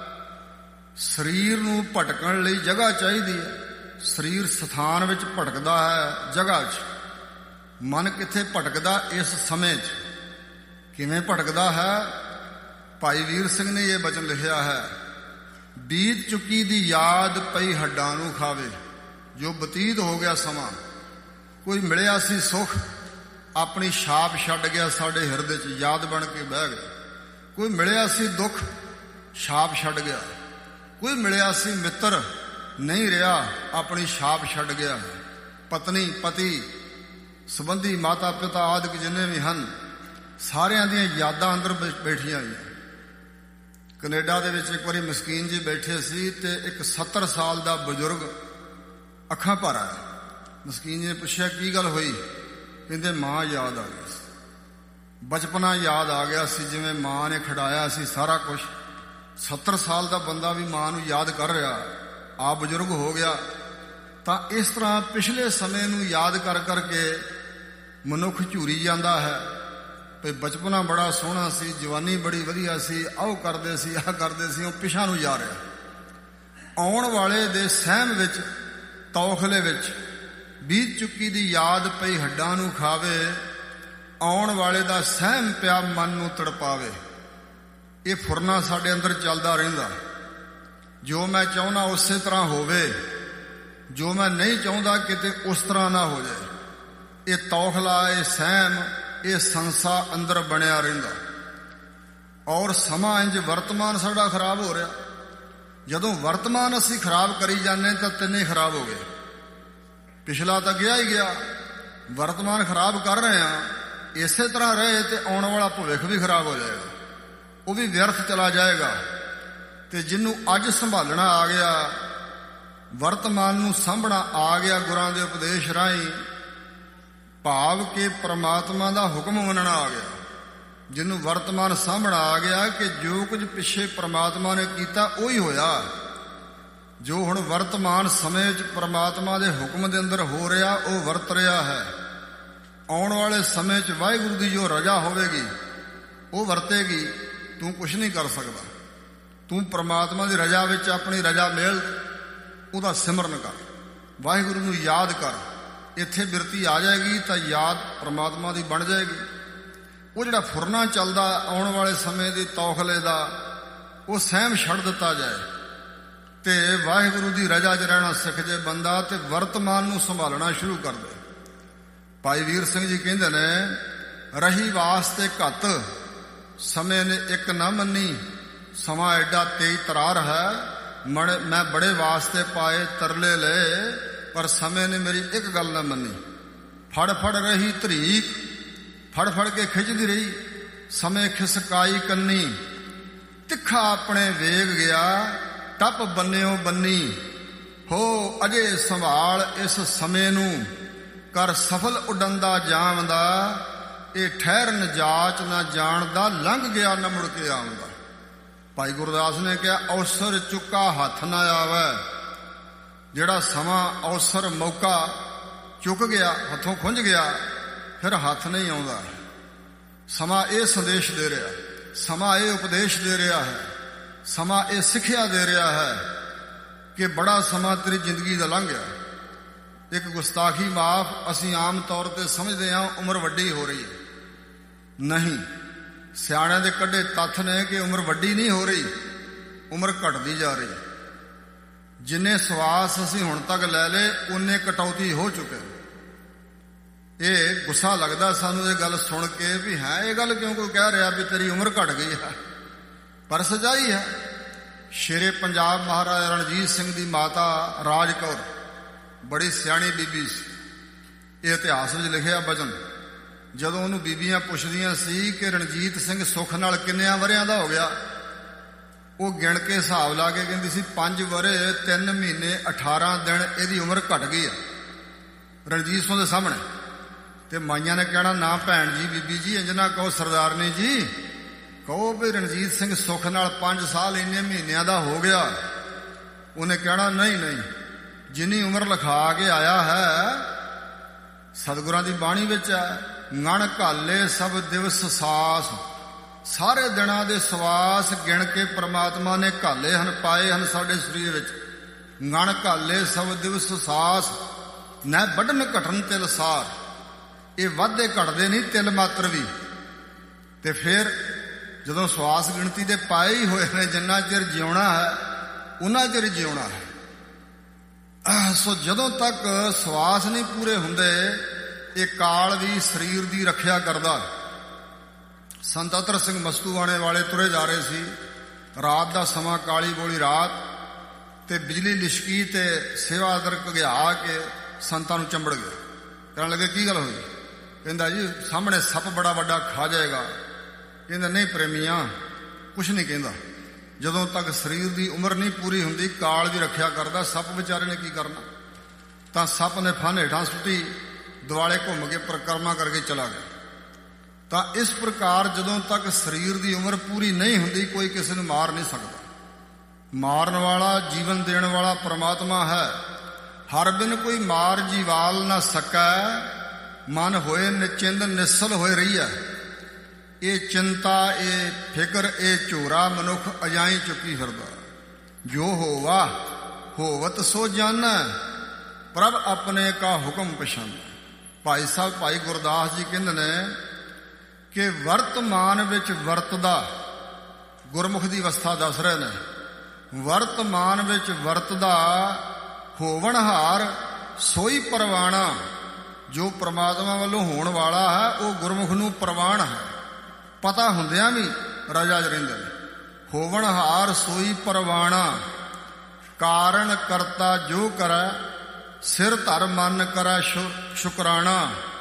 ਸਰੀਰ ਨੂੰ ਭਟਕਣ ਲਈ ਜਗ੍ਹਾ ਚਾਹੀਦੀ ਹੈ। ਸਰੀਰ ਸਥਾਨ ਵਿੱਚ ਭਟਕਦਾ ਹੈ, ਜਗ੍ਹਾ 'ਚ। ਮਨ ਕਿੱਥੇ ਭਟਕਦਾ? ਇਸ ਸਮੇਂ 'ਚ। ਕਿਵੇਂ ਭਟਕਦਾ ਹੈ? ਭਾਈ ਵੀਰ ਸਿੰਘ ਨੇ ਇਹ ਬਚਨ ਲਿਖਿਆ ਹੈ, ਬੀਤ ਚੁੱਕੀ ਦੀ ਯਾਦ ਪਈ ਹੱਡਾਂ ਨੂੰ ਖਾਵੇ। ਜੋ ਬਤੀਤ ਹੋ ਗਿਆ ਸਮਾਂ, ਕੋਈ ਮਿਲਿਆ ਸੀ ਸੁੱਖ, ਆਪਣੀ ਛਾਪ ਛੱਡ ਗਿਆ ਸਾਡੇ ਹਿਰਦੇ 'ਚ, ਯਾਦ ਬਣ ਕੇ ਬਹਿ ਗਿਆ। ਕੋਈ ਮਿਲਿਆ ਸੀ ਦੁੱਖ, ਛਾਪ ਛੱਡ ਗਿਆ। ਕੋਈ ਮਿਲਿਆ ਸੀ ਮਿੱਤਰ, ਨਹੀਂ ਰਿਹਾ, ਆਪਣੀ ਛਾਪ ਛੱਡ ਗਿਆ। ਪਤਨੀ, ਪਤੀ, ਸੰਬੰਧੀ, ਮਾਤਾ ਪਿਤਾ ਆਦਿਕ ਜਿੰਨੇ ਵੀ ਹਨ, ਸਾਰਿਆਂ ਦੀਆਂ ਯਾਦਾਂ ਅੰਦਰ ਬੈਠੀਆਂ ਹੋਈਆਂ। ਕੈਨੇਡਾ ਦੇ ਵਿੱਚ ਇੱਕ ਵਾਰੀ ਮਸਕੀਨ ਜੀ ਬੈਠੇ ਸੀ ਤੇ ਇੱਕ 70 ਸਾਲ ਦਾ ਬਜ਼ੁਰਗ ਅੱਖਾਂ ਭਰ ਆਇਆ। ਮਸਕੀਨ ਜੀ ਨੇ ਪੁੱਛਿਆ ਕੀ ਗੱਲ ਹੋਈ? ਕਹਿੰਦੇ ਮਾਂ ਯਾਦ ਆ ਗਈ ਸੀ, ਬਚਪਨਾ ਯਾਦ ਆ ਗਿਆ ਸੀ, ਜਿਵੇਂ ਮਾਂ ਨੇ ਖਿਡਾਇਆ ਸੀ ਸਾਰਾ ਕੁਝ। 70 ਸਾਲ ਦਾ ਬੰਦਾ ਵੀ ਮਾਂ ਨੂੰ ਯਾਦ ਕਰ ਰਿਹਾ, ਆਪ ਬਜ਼ੁਰਗ ਹੋ ਗਿਆ। ਤਾਂ ਇਸ ਤਰ੍ਹਾਂ ਪਿਛਲੇ ਸਮੇਂ ਨੂੰ ਯਾਦ ਕਰ ਕਰਕੇ ਮਨੁੱਖ ਝੂਰੀ ਜਾਂਦਾ ਹੈ ਵੀ ਬਚਪਨਾ ਬੜਾ ਸੋਹਣਾ ਸੀ, ਜਵਾਨੀ ਬੜੀ ਵਧੀਆ ਸੀ, ਆਹ ਕਰਦੇ ਸੀ, ਆਹ ਕਰਦੇ ਸੀ। ਉਹ ਪਿਛਾਂ ਨੂੰ ਜਾ ਰਿਹਾ। ਆਉਣ ਵਾਲੇ ਦੇ ਸਹਿਮ ਵਿੱਚ, ਤੌਖਲੇ ਵਿੱਚ ਬੀਤ ਚੁੱਕੀ ਦੀ ਯਾਦ ਪਈ ਹੱਡਾਂ ਨੂੰ ਖਾਵੇ। ਆਉਣ ਵਾਲੇ ਦਾ ਸਹਿਮ ਪਿਆ ਮਨ ਨੂੰ ਤੜਪਾਵੇ। ਇਹ ਫੁਰਨਾ ਸਾਡੇ ਅੰਦਰ ਚੱਲਦਾ ਰਹਿੰਦਾ। ਜੋ ਮੈਂ ਚਾਹੁੰਦਾ ਉਸੇ ਤਰ੍ਹਾਂ ਹੋਵੇ, ਜੋ ਮੈਂ ਨਹੀਂ ਚਾਹੁੰਦਾ ਕਿਤੇ ਉਸ ਤਰ੍ਹਾਂ ਨਾ ਹੋ ਜਾਏ। ਇਹ ਤੌਖਲਾ, ਇਹ ਸਹਿਮ, ਇਹ ਸੰਸਾ ਅੰਦਰ ਬਣਿਆ ਰਹਿੰਦਾ। ਔਰ ਸਮਾਂ ਇੰਜ ਵਰਤਮਾਨ ਸਾਡਾ ਖਰਾਬ ਹੋ ਰਿਹਾ। ਜਦੋਂ ਵਰਤਮਾਨ ਅਸੀਂ ਖਰਾਬ ਕਰੀ ਜਾਂਦੇ ਤਾਂ ਤਿੰਨੇ ਖਰਾਬ ਹੋ ਗਏ। ਪਿਛਲਾ ਤਾਂ ਗਿਆ ਹੀ ਗਿਆ, ਵਰਤਮਾਨ ਖਰਾਬ ਕਰ ਰਹੇ ਹਾਂ। ਇਸੇ ਤਰ੍ਹਾਂ ਰਹੇ ਤੇ ਆਉਣ ਵਾਲਾ ਭਵਿੱਖ ਵੀ ਖਰਾਬ ਹੋ ਜਾਏਗਾ, ਉਹ ਵੀ ਵਿਅਰਥ ਚਲਾ ਜਾਏਗਾ। ਤੇ ਜਿਹਨੂੰ ਅੱਜ ਸੰਭਾਲਣਾ ਆ ਗਿਆ, ਵਰਤਮਾਨ ਨੂੰ ਸਾਂਭਣਾ ਆ ਗਿਆ ਗੁਰਾਂ ਦੇ ਉਪਦੇਸ਼ ਰਾਹੀਂ, ਭਾਵ ਕਿ ਪ੍ਰਮਾਤਮਾ ਦਾ ਹੁਕਮ ਮੰਨਣਾ ਆ ਗਿਆ। ਜਿਹਨੂੰ ਵਰਤਮਾਨ ਸਾਂਭਣਾ ਆ ਗਿਆ ਕਿ ਜੋ ਕੁਝ ਪਿੱਛੇ ਪ੍ਰਮਾਤਮਾ ਨੇ ਕੀਤਾ ਉਹੀ ਹੋਇਆ। ਜੋ ਹੁਣ ਵਰਤਮਾਨ ਸਮੇਂ 'ਚ ਪ੍ਰਮਾਤਮਾ ਦੇ ਹੁਕਮ ਦੇ ਅੰਦਰ ਹੋ ਰਿਹਾ ਉਹ ਵਰਤ ਰਿਹਾ ਹੈ। ਆਉਣ ਵਾਲੇ ਸਮੇਂ 'ਚ ਵਾਹਿਗੁਰੂ ਦੀ ਜੋ ਰਜ਼ਾ ਹੋਵੇਗੀ ਉਹ ਵਰਤੇਗੀ। ਤੂੰ ਕੁਛ ਨਹੀਂ ਕਰ ਸਕਦਾ। ਤੂੰ ਪ੍ਰਮਾਤਮਾ ਦੀ ਰਜ਼ਾ ਵਿੱਚ ਆਪਣੀ ਰਜ਼ਾ ਮੇਲ, ਉਹਦਾ ਸਿਮਰਨ ਕਰ, ਵਾਹਿਗੁਰੂ ਨੂੰ ਯਾਦ ਕਰ। ਇੱਥੇ ਬਿਰਤੀ ਆ ਜਾਏਗੀ ਤਾਂ ਯਾਦ ਪ੍ਰਮਾਤਮਾ ਦੀ ਬਣ ਜਾਏਗੀ। ਉਹ ਜਿਹੜਾ ਫੁਰਨਾ ਚੱਲਦਾ ਆਉਣ ਵਾਲੇ ਸਮੇਂ ਦੀ ਤੌਖਲੇ ਦਾ, ਉਹ ਸਹਿਮ ਛੱਡ ਦਿੱਤਾ ਜਾਏ ਤੇ ਵਾਹਿਗੁਰੂ ਦੀ ਰਜ਼ਾ 'ਚ ਰਹਿਣਾ ਸਿੱਖ ਜੇ ਬੰਦਾ ਤੇ ਵਰਤਮਾਨ ਨੂੰ ਸੰਭਾਲਣਾ ਸ਼ੁਰੂ ਕਰ ਦੇ। ਭਾਈ ਵੀਰ ਸਿੰਘ ਜੀ ਕਹਿੰਦੇ ਨੇ, ਰਹੀ ਵਾਸਤੇ ਘੱਤ ਸਮੇਂ ਨੇ ਇੱਕ ਨਾ ਮੰਨੀ, ਸਮਾਂ ਐਡਾ ਤੇਜ਼ ਤਰਾਰ ਹੈ, ਮੈਂ ਬੜੇ ਵਾਸਤੇ ਪਾਏ ਤਰਲੇ ਲਏ, ਪਰ ਸਮੇਂ ਨੇ ਮੇਰੀ ਇੱਕ ਗੱਲ ਨਾ ਮੰਨੀ। ਫੜ ਫੜ ਰਹੀ ਧਰੀਕ, ਫੜ ਫੜ ਕੇ ਖਿੱਚਦੀ ਰਹੀ, ਸਮੇਂ ਖਿਸਕਾਈ ਕੰਨੀ, ਤਿੱਖਾ ਆਪਣੇ ਵੇਗ ਗਿਆ, ਟੱਪ ਬੰਨਿਓ ਬੰਨੀ। ਹੋ ਅਜੇ ਸੰਭਾਲ ਇਸ ਸਮੇਂ ਨੂੰ, ਕਰ ਸਫਲ ਉਡੰਦਾ ਜਾਵਦਾ, ਇਹ ਠਹਿਰਨ ਜਾਚ ਨਾ ਜਾਣਦਾ, ਲੰਘ ਗਿਆ ਨਾ ਮੁੜ ਕੇ ਆਉਂਦਾ। ਭਾਈ ਗੁਰਦਾਸ ਨੇ ਕਿਹਾ, ਅਵਸਰ ਚੁੱਕਾ ਹੱਥ ਨਾ ਆਵੇ। ਜਿਹੜਾ ਸਮਾਂ ਅਵਸਰ ਮੌਕਾ ਚੁੱਕ ਗਿਆ, ਹੱਥੋਂ ਖੁੰਝ ਗਿਆ, ਫਿਰ ਹੱਥ ਨਹੀਂ ਆਉਂਦਾ। ਸਮਾਂ ਇਹ ਸੰਦੇਸ਼ ਦੇ ਰਿਹਾ, ਸਮਾਂ ਇਹ ਉਪਦੇਸ਼ ਦੇ ਰਿਹਾ ਹੈ, ਸਮਾਂ ਇਹ ਸਿੱਖਿਆ ਦੇ ਰਿਹਾ ਹੈ ਕਿ ਬੜਾ ਸਮਾਂ ਤੇਰੀ ਜ਼ਿੰਦਗੀ ਦਾ ਲੰਘ ਗਿਆ। ਇੱਕ ਗੁਸਤਾਖੀ ਮਾਫ, ਅਸੀਂ ਆਮ ਤੌਰ ਤੇ ਸਮਝਦੇ ਹਾਂ ਉਮਰ ਵੱਡੀ ਹੋ ਰਹੀ ਹੈ। ਨਹੀਂ, ਸਿਆਣਿਆਂ ਦੇ ਕੱਢੇ ਤੱਥ ਨੇ ਕਿ ਉਮਰ ਵੱਡੀ ਨਹੀਂ ਹੋ ਰਹੀ, ਉਮਰ ਘਟਦੀ ਜਾ ਰਹੀ। ਜਿੰਨੇ ਸਵਾਸ ਅਸੀਂ ਹੁਣ ਤੱਕ ਲੈ ਲਏ, ਉਨੇ ਕਟੌਤੀ ਹੋ ਚੁੱਕੇ। ਇਹ ਗੁੱਸਾ ਲੱਗਦਾ ਸਾਨੂੰ ਇਹ ਗੱਲ ਸੁਣ ਕੇ ਵੀ ਹੈ ਇਹ ਗੱਲ ਕਿਉਂ ਕੋਈ ਕਹਿ ਰਿਹਾ ਵੀ ਤੇਰੀ ਉਮਰ ਘਟ ਗਈ ਹੈ, ਪਰ ਸੱਚਾਈ ਹੈ। ਸ਼ੇਰੇ ਪੰਜਾਬ ਮਹਾਰਾਜਾ ਰਣਜੀਤ ਸਿੰਘ ਦੀ ਮਾਤਾ ਰਾਜ ਕੌਰ ਬੜੀ ਸਿਆਣੀ ਬੀਬੀ ਸੀ। ਇਹ ਇਤਿਹਾਸ ਵਿੱਚ ਲਿਖਿਆ ਬਚਨ, ਜਦੋਂ ਉਹਨੂੰ ਬੀਬੀਆਂ ਪੁੱਛਦੀਆਂ ਸੀ ਕਿ ਰਣਜੀਤ ਸਿੰਘ ਸੁੱਖ ਨਾਲ ਕਿੰਨਿਆਂ ਵਰਿਆਂ ਦਾ ਹੋ ਗਿਆ, ਉਹ ਗਿਣ ਕੇ ਹਿਸਾਬ ਲਾ ਕੇ ਕਹਿੰਦੀ ਸੀ 5 ਵਰੇ 3 ਮਹੀਨੇ 18 ਦਿਨ ਇਹਦੀ ਉਮਰ ਘਟ ਗਈ ਆ ਰਣਜੀਤ ਸਿੰਘ ਦੇ ਸਾਹਮਣੇ। ਤੇ ਮਾਈਆਂ ਨੇ ਕਹਿਣਾ, ਨਾ ਭੈਣ ਜੀ, ਬੀਬੀ ਜੀ, ਇੰਜ ਨਾ ਕਹੋ, ਸਰਦਾਰਨੀ ਜੀ, ਕਹੋ ਵੀ ਰਣਜੀਤ ਸਿੰਘ ਸੁੱਖ ਨਾਲ 5 ਸਾਲ ਇੰਨੇ ਮਹੀਨਿਆਂ ਦਾ ਹੋ ਗਿਆ। ਉਹਨੇ ਕਹਿਣਾ, ਨਹੀਂ ਨਹੀਂ, ਜਿੰਨੀ ਉਮਰ ਲਿਖਾ ਕੇ ਆਇਆ ਹੈ ਸਤਿਗੁਰਾਂ ਦੀ ਬਾਣੀ ਵਿੱਚ ਹੈ, ngਣ ਘਾਲੇ ਸਭ ਦਿਵਸ ਸਾਸ, ਸਾਰੇ ਦਿਨਾਂ ਦੇ ਸਵਾਸ ਗਿਣ ਕੇ ਪ੍ਰਮਾਤਮਾ ਨੇ ਘਾਲੇ ਹਨ, ਪਾਏ ਹਨ ਸਾਡੇ ਸਰੀਰ ਵਿੱਚ। ngਣ ਘਾਲੇ ਸਭ ਦਿਵਸ ਸਾਸ, ਨਾ ਵੱਢਣ ਘਟਣ ਤਿਲ ਸਾਰ। ਇਹ ਵਾਧੇ ਘਟਦੇ ਨਹੀਂ, ਤਿਲ ਮਾਤਰ ਵੀ। ਤੇ ਫਿਰ ਜਦੋਂ ਸਵਾਸ ਗਿਣਤੀ ਦੇ ਪਾਏ ਹੀ ਹੋਏ ਨੇ, ਜਿੰਨਾ ਚਿਰ ਜਿਉਣਾ ਹੈ ਉਹਨਾਂ ਚਿਰ ਜਿਉਣਾ ਹੈ। ਸੋ ਜਦੋਂ ਤੱਕ ਸਵਾਸ ਨਹੀਂ ਪੂਰੇ ਹੁੰਦੇ, ਇਹ ਕਾਲ ਵੀ ਸਰੀਰ ਦੀ ਰੱਖਿਆ ਕਰਦਾ। ਸੰਤ ਅਤਰ ਸਿੰਘ ਮਸਤੂਆਣੇ ਵਾਲੇ ਤੁਰੇ ਜਾ ਰਹੇ ਸੀ, ਰਾਤ ਦਾ ਸਮਾਂ, ਕਾਲੀ ਬੋਲੀ ਰਾਤ, ਤੇ ਬਿਜਲੀ ਲਿਸ਼ਕੀ ਤੇ ਸੇਵਾਦਰ ਘਗਿਆ ਕੇ ਸੰਤਾਂ ਨੂੰ ਚੰਬੜ ਗਏ। ਕਹਿਣ ਲੱਗੇ, ਕੀ ਗੱਲ ਹੋਈ? ਕਹਿੰਦਾ, ਜੀ ਸਾਹਮਣੇ ਸੱਪ ਬੜਾ ਵੱਡਾ ਖਾ ਜਾਏਗਾ। ਕਹਿੰਦਾ, ਨਹੀਂ ਪ੍ਰੇਮੀਆਂ, ਕੁਛ ਨਹੀਂ ਕਹਿੰਦਾ। ਜਦੋਂ ਤੱਕ ਸਰੀਰ ਦੀ ਉਮਰ ਨਹੀਂ ਪੂਰੀ ਹੁੰਦੀ, ਕਾਲ ਦੀ ਰੱਖਿਆ ਕਰਦਾ। ਸੱਪ ਵਿਚਾਰੇ ਨੇ ਕੀ ਕਰਨਾ? ਤਾਂ ਸੱਪ ਨੇ ਫਨ ਹੇਠਾਂ ਸੁੱਟੀ, ਦੁਆਲੇ ਘੁੰਮ ਕੇ ਪਰਿਕਰਮਾ ਕਰਕੇ ਚਲਾ ਗਿਆ। ਤਾਂ ਇਸ ਪ੍ਰਕਾਰ ਜਦੋਂ ਤੱਕ ਸਰੀਰ ਦੀ ਉਮਰ ਪੂਰੀ ਨਹੀਂ ਹੁੰਦੀ, ਕੋਈ ਕਿਸੇ ਨੂੰ ਮਾਰ ਨਹੀਂ ਸਕਦਾ। ਮਾਰਨ ਵਾਲਾ, ਜੀਵਨ ਦੇਣ ਵਾਲਾ ਪ੍ਰਮਾਤਮਾ ਹੈ। ਹਰ ਬਿਨ ਕੋਈ ਮਾਰ ਜੀਵਾਲ ਨਾ ਸਕੈ, ਮਨ ਹੋਏ ਨਿਚਿੰਦ ਨਿਸਲ ਹੋਏ ਰਹੀਐ। ਇਹ ਚਿੰਤਾ, ਇਹ ਫਿਕਰ, ਇਹ ਝੋਰਾ ਮਨੁੱਖ ਅਜਾਈ ਚੁੱਕੀ ਫਿਰਦਾ। ਜੋ ਹੋਵਾ ਹੋਵਤ ਸੋ ਜਾਣੈ, ਪ੍ਰਭ ਆਪਣੇ ਕਾ ਹੁਕਮ ਪਛਾਨੈ। ਭਾਈ ਸਾਹਿਬ, ਭਾਈ ਗੁਰਦਾਸ ਜੀ ਕਹਿੰਦੇ ਨੇ ਕਿ ਵਰਤਮਾਨ ਵਿੱਚ ਵਰਤਦਾ, ਗੁਰਮੁਖ ਦੀ ਅਵਸਥਾ ਦੱਸ ਰਹੇ ਨੇ, ਵਰਤਮਾਨ ਵਿੱਚ ਵਰਤਦਾ ਹੋਵਣਹਾਰ ਸੋਈ ਪ੍ਰਵਾਣਾ। ਜੋ ਪ੍ਰਮਾਤਮਾ ਵੱਲੋਂ ਹੋਣ ਵਾਲਾ ਹੈ ਉਹ ਗੁਰਮੁਖ ਨੂੰ ਪ੍ਰਵਾਨ ਹੈ। ਪਤਾ ਹੁੰਦਿਆਂ ਵੀ ਰਜਾ 'ਚ ਰਹਿੰਦੇ ਨੇ। ਹੋਵਣਹਾਰ ਸੋਈ ਪ੍ਰਵਾਣਾ, ਕਾਰਨ ਕਰਤਾ ਜੋ ਕਰੈ, ਸਿਰ ਧਰ ਮਨ ਕਰੈ ਸ਼ੁਕਰਾਣਾ।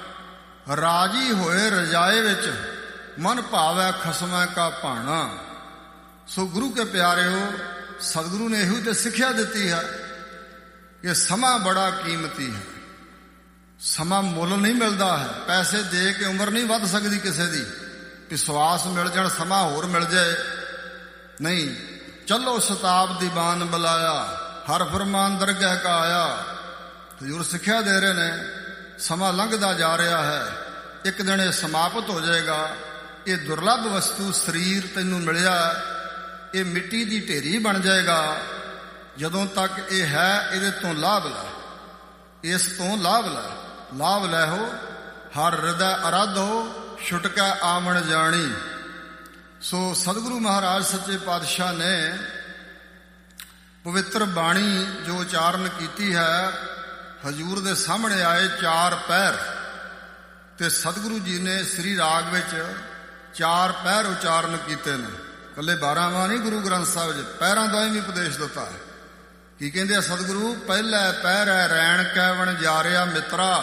ਰਾਜੀ ਹੋਏ ਰਜਾਏ ਵਿੱਚ, ਮਨ ਭਾਵੈ ਖਸਮੈ ਕਾ ਭਾਣਾ। ਸੋ ਗੁਰੂ ਕੇ ਪਿਆਰਿਓ, ਸਤਿਗੁਰੂ ਨੇ ਇਹੋ ਤੇ ਸਿੱਖਿਆ ਦਿੱਤੀ ਹੈ ਕਿ ਸਮਾਂ ਬੜਾ ਕੀਮਤੀ ਹੈ। ਸਮਾਂ ਮੁੱਲ ਨਹੀਂ ਮਿਲਦਾ ਹੈ। ਪੈਸੇ ਦੇ ਕੇ ਉਮਰ ਨਹੀਂ ਵੱਧ ਸਕਦੀ ਕਿਸੇ ਦੀ, ਕਿ ਸਵਾਸ ਮਿਲ ਜਾਣ, ਸਮਾਂ ਹੋਰ ਮਿਲ ਜਾਏ। ਨਹੀਂ, ਚੱਲੋ ਸ਼ਤਾਬਦੀ ਬਾਨ ਬੁਲਾਇਆ, ਹਰ ਫਰਮਾਨ ਦਰਗਾਹ ਕਾ ਆਇਆ। ਹਜ਼ੂਰ ਸਿੱਖਿਆ ਦੇ ਰਹੇ ਨੇ, ਸਮਾਂ ਲੰਘਦਾ ਜਾ ਰਿਹਾ ਹੈ, ਇੱਕ ਦਿਨ ਇਹ ਸਮਾਪਤ ਹੋ ਜਾਏਗਾ। ਇਹ ਦੁਰਲੱਭ ਵਸਤੂ ਸਰੀਰ ਤੈਨੂੰ ਮਿਲਿਆ, ਇਹ ਮਿੱਟੀ ਦੀ ਢੇਰੀ ਬਣ ਜਾਏਗਾ। ਜਦੋਂ ਤੱਕ ਇਹ ਹੈ, ਇਹਦੇ ਤੋਂ ਲਾਭ ਲੈ, ਇਸ ਤੋਂ ਲਾਭ ਲੈ। ਲਾਭ ਲੈ ਹੋ, ਹਰ ਹਿਰਦੈ ਅਰਾਧ ਹੋ, ਛੁਟਕਾ ਆਵਣ ਜਾਣੀ। ਸੋ ਸਤਿਗੁਰੂ ਮਹਾਰਾਜ ਸੱਚੇ ਪਾਤਸ਼ਾਹ ਨੇ ਪਵਿੱਤਰ ਬਾਣੀ ਜੋ ਉਚਾਰਨ ਕੀਤੀ ਹੈ, ਹਜ਼ੂਰ ਦੇ ਸਾਹਮਣੇ ਆਏ 4 ਪਹਿਰ, ਤੇ ਸਤਿਗੁਰੂ ਜੀ ਨੇ ਸ੍ਰੀ ਰਾਗ ਵਿੱਚ 4 ਪਹਿਰ ਉਚਾਰਨ ਕੀਤੇ ਨੇ। ਇਕੱਲੇ 12ਵਾਂ ਨਹੀਂ, ਗੁਰੂ ਗ੍ਰੰਥ ਸਾਹਿਬ 'ਚ ਪਹਿਰਾਂ ਦਾ ਵੀ ਉਪਦੇਸ਼ ਦਿੱਤਾ ਹੈ। ਕੀ ਕਹਿੰਦੇ ਆ ਸਤਿਗੁਰੂ? ਪਹਿਲਾ ਪਹਿਰ ਹੈ ਰੈਣ ਕੈ ਵਣਜਾਰਿਆ ਮਿੱਤਰਾ,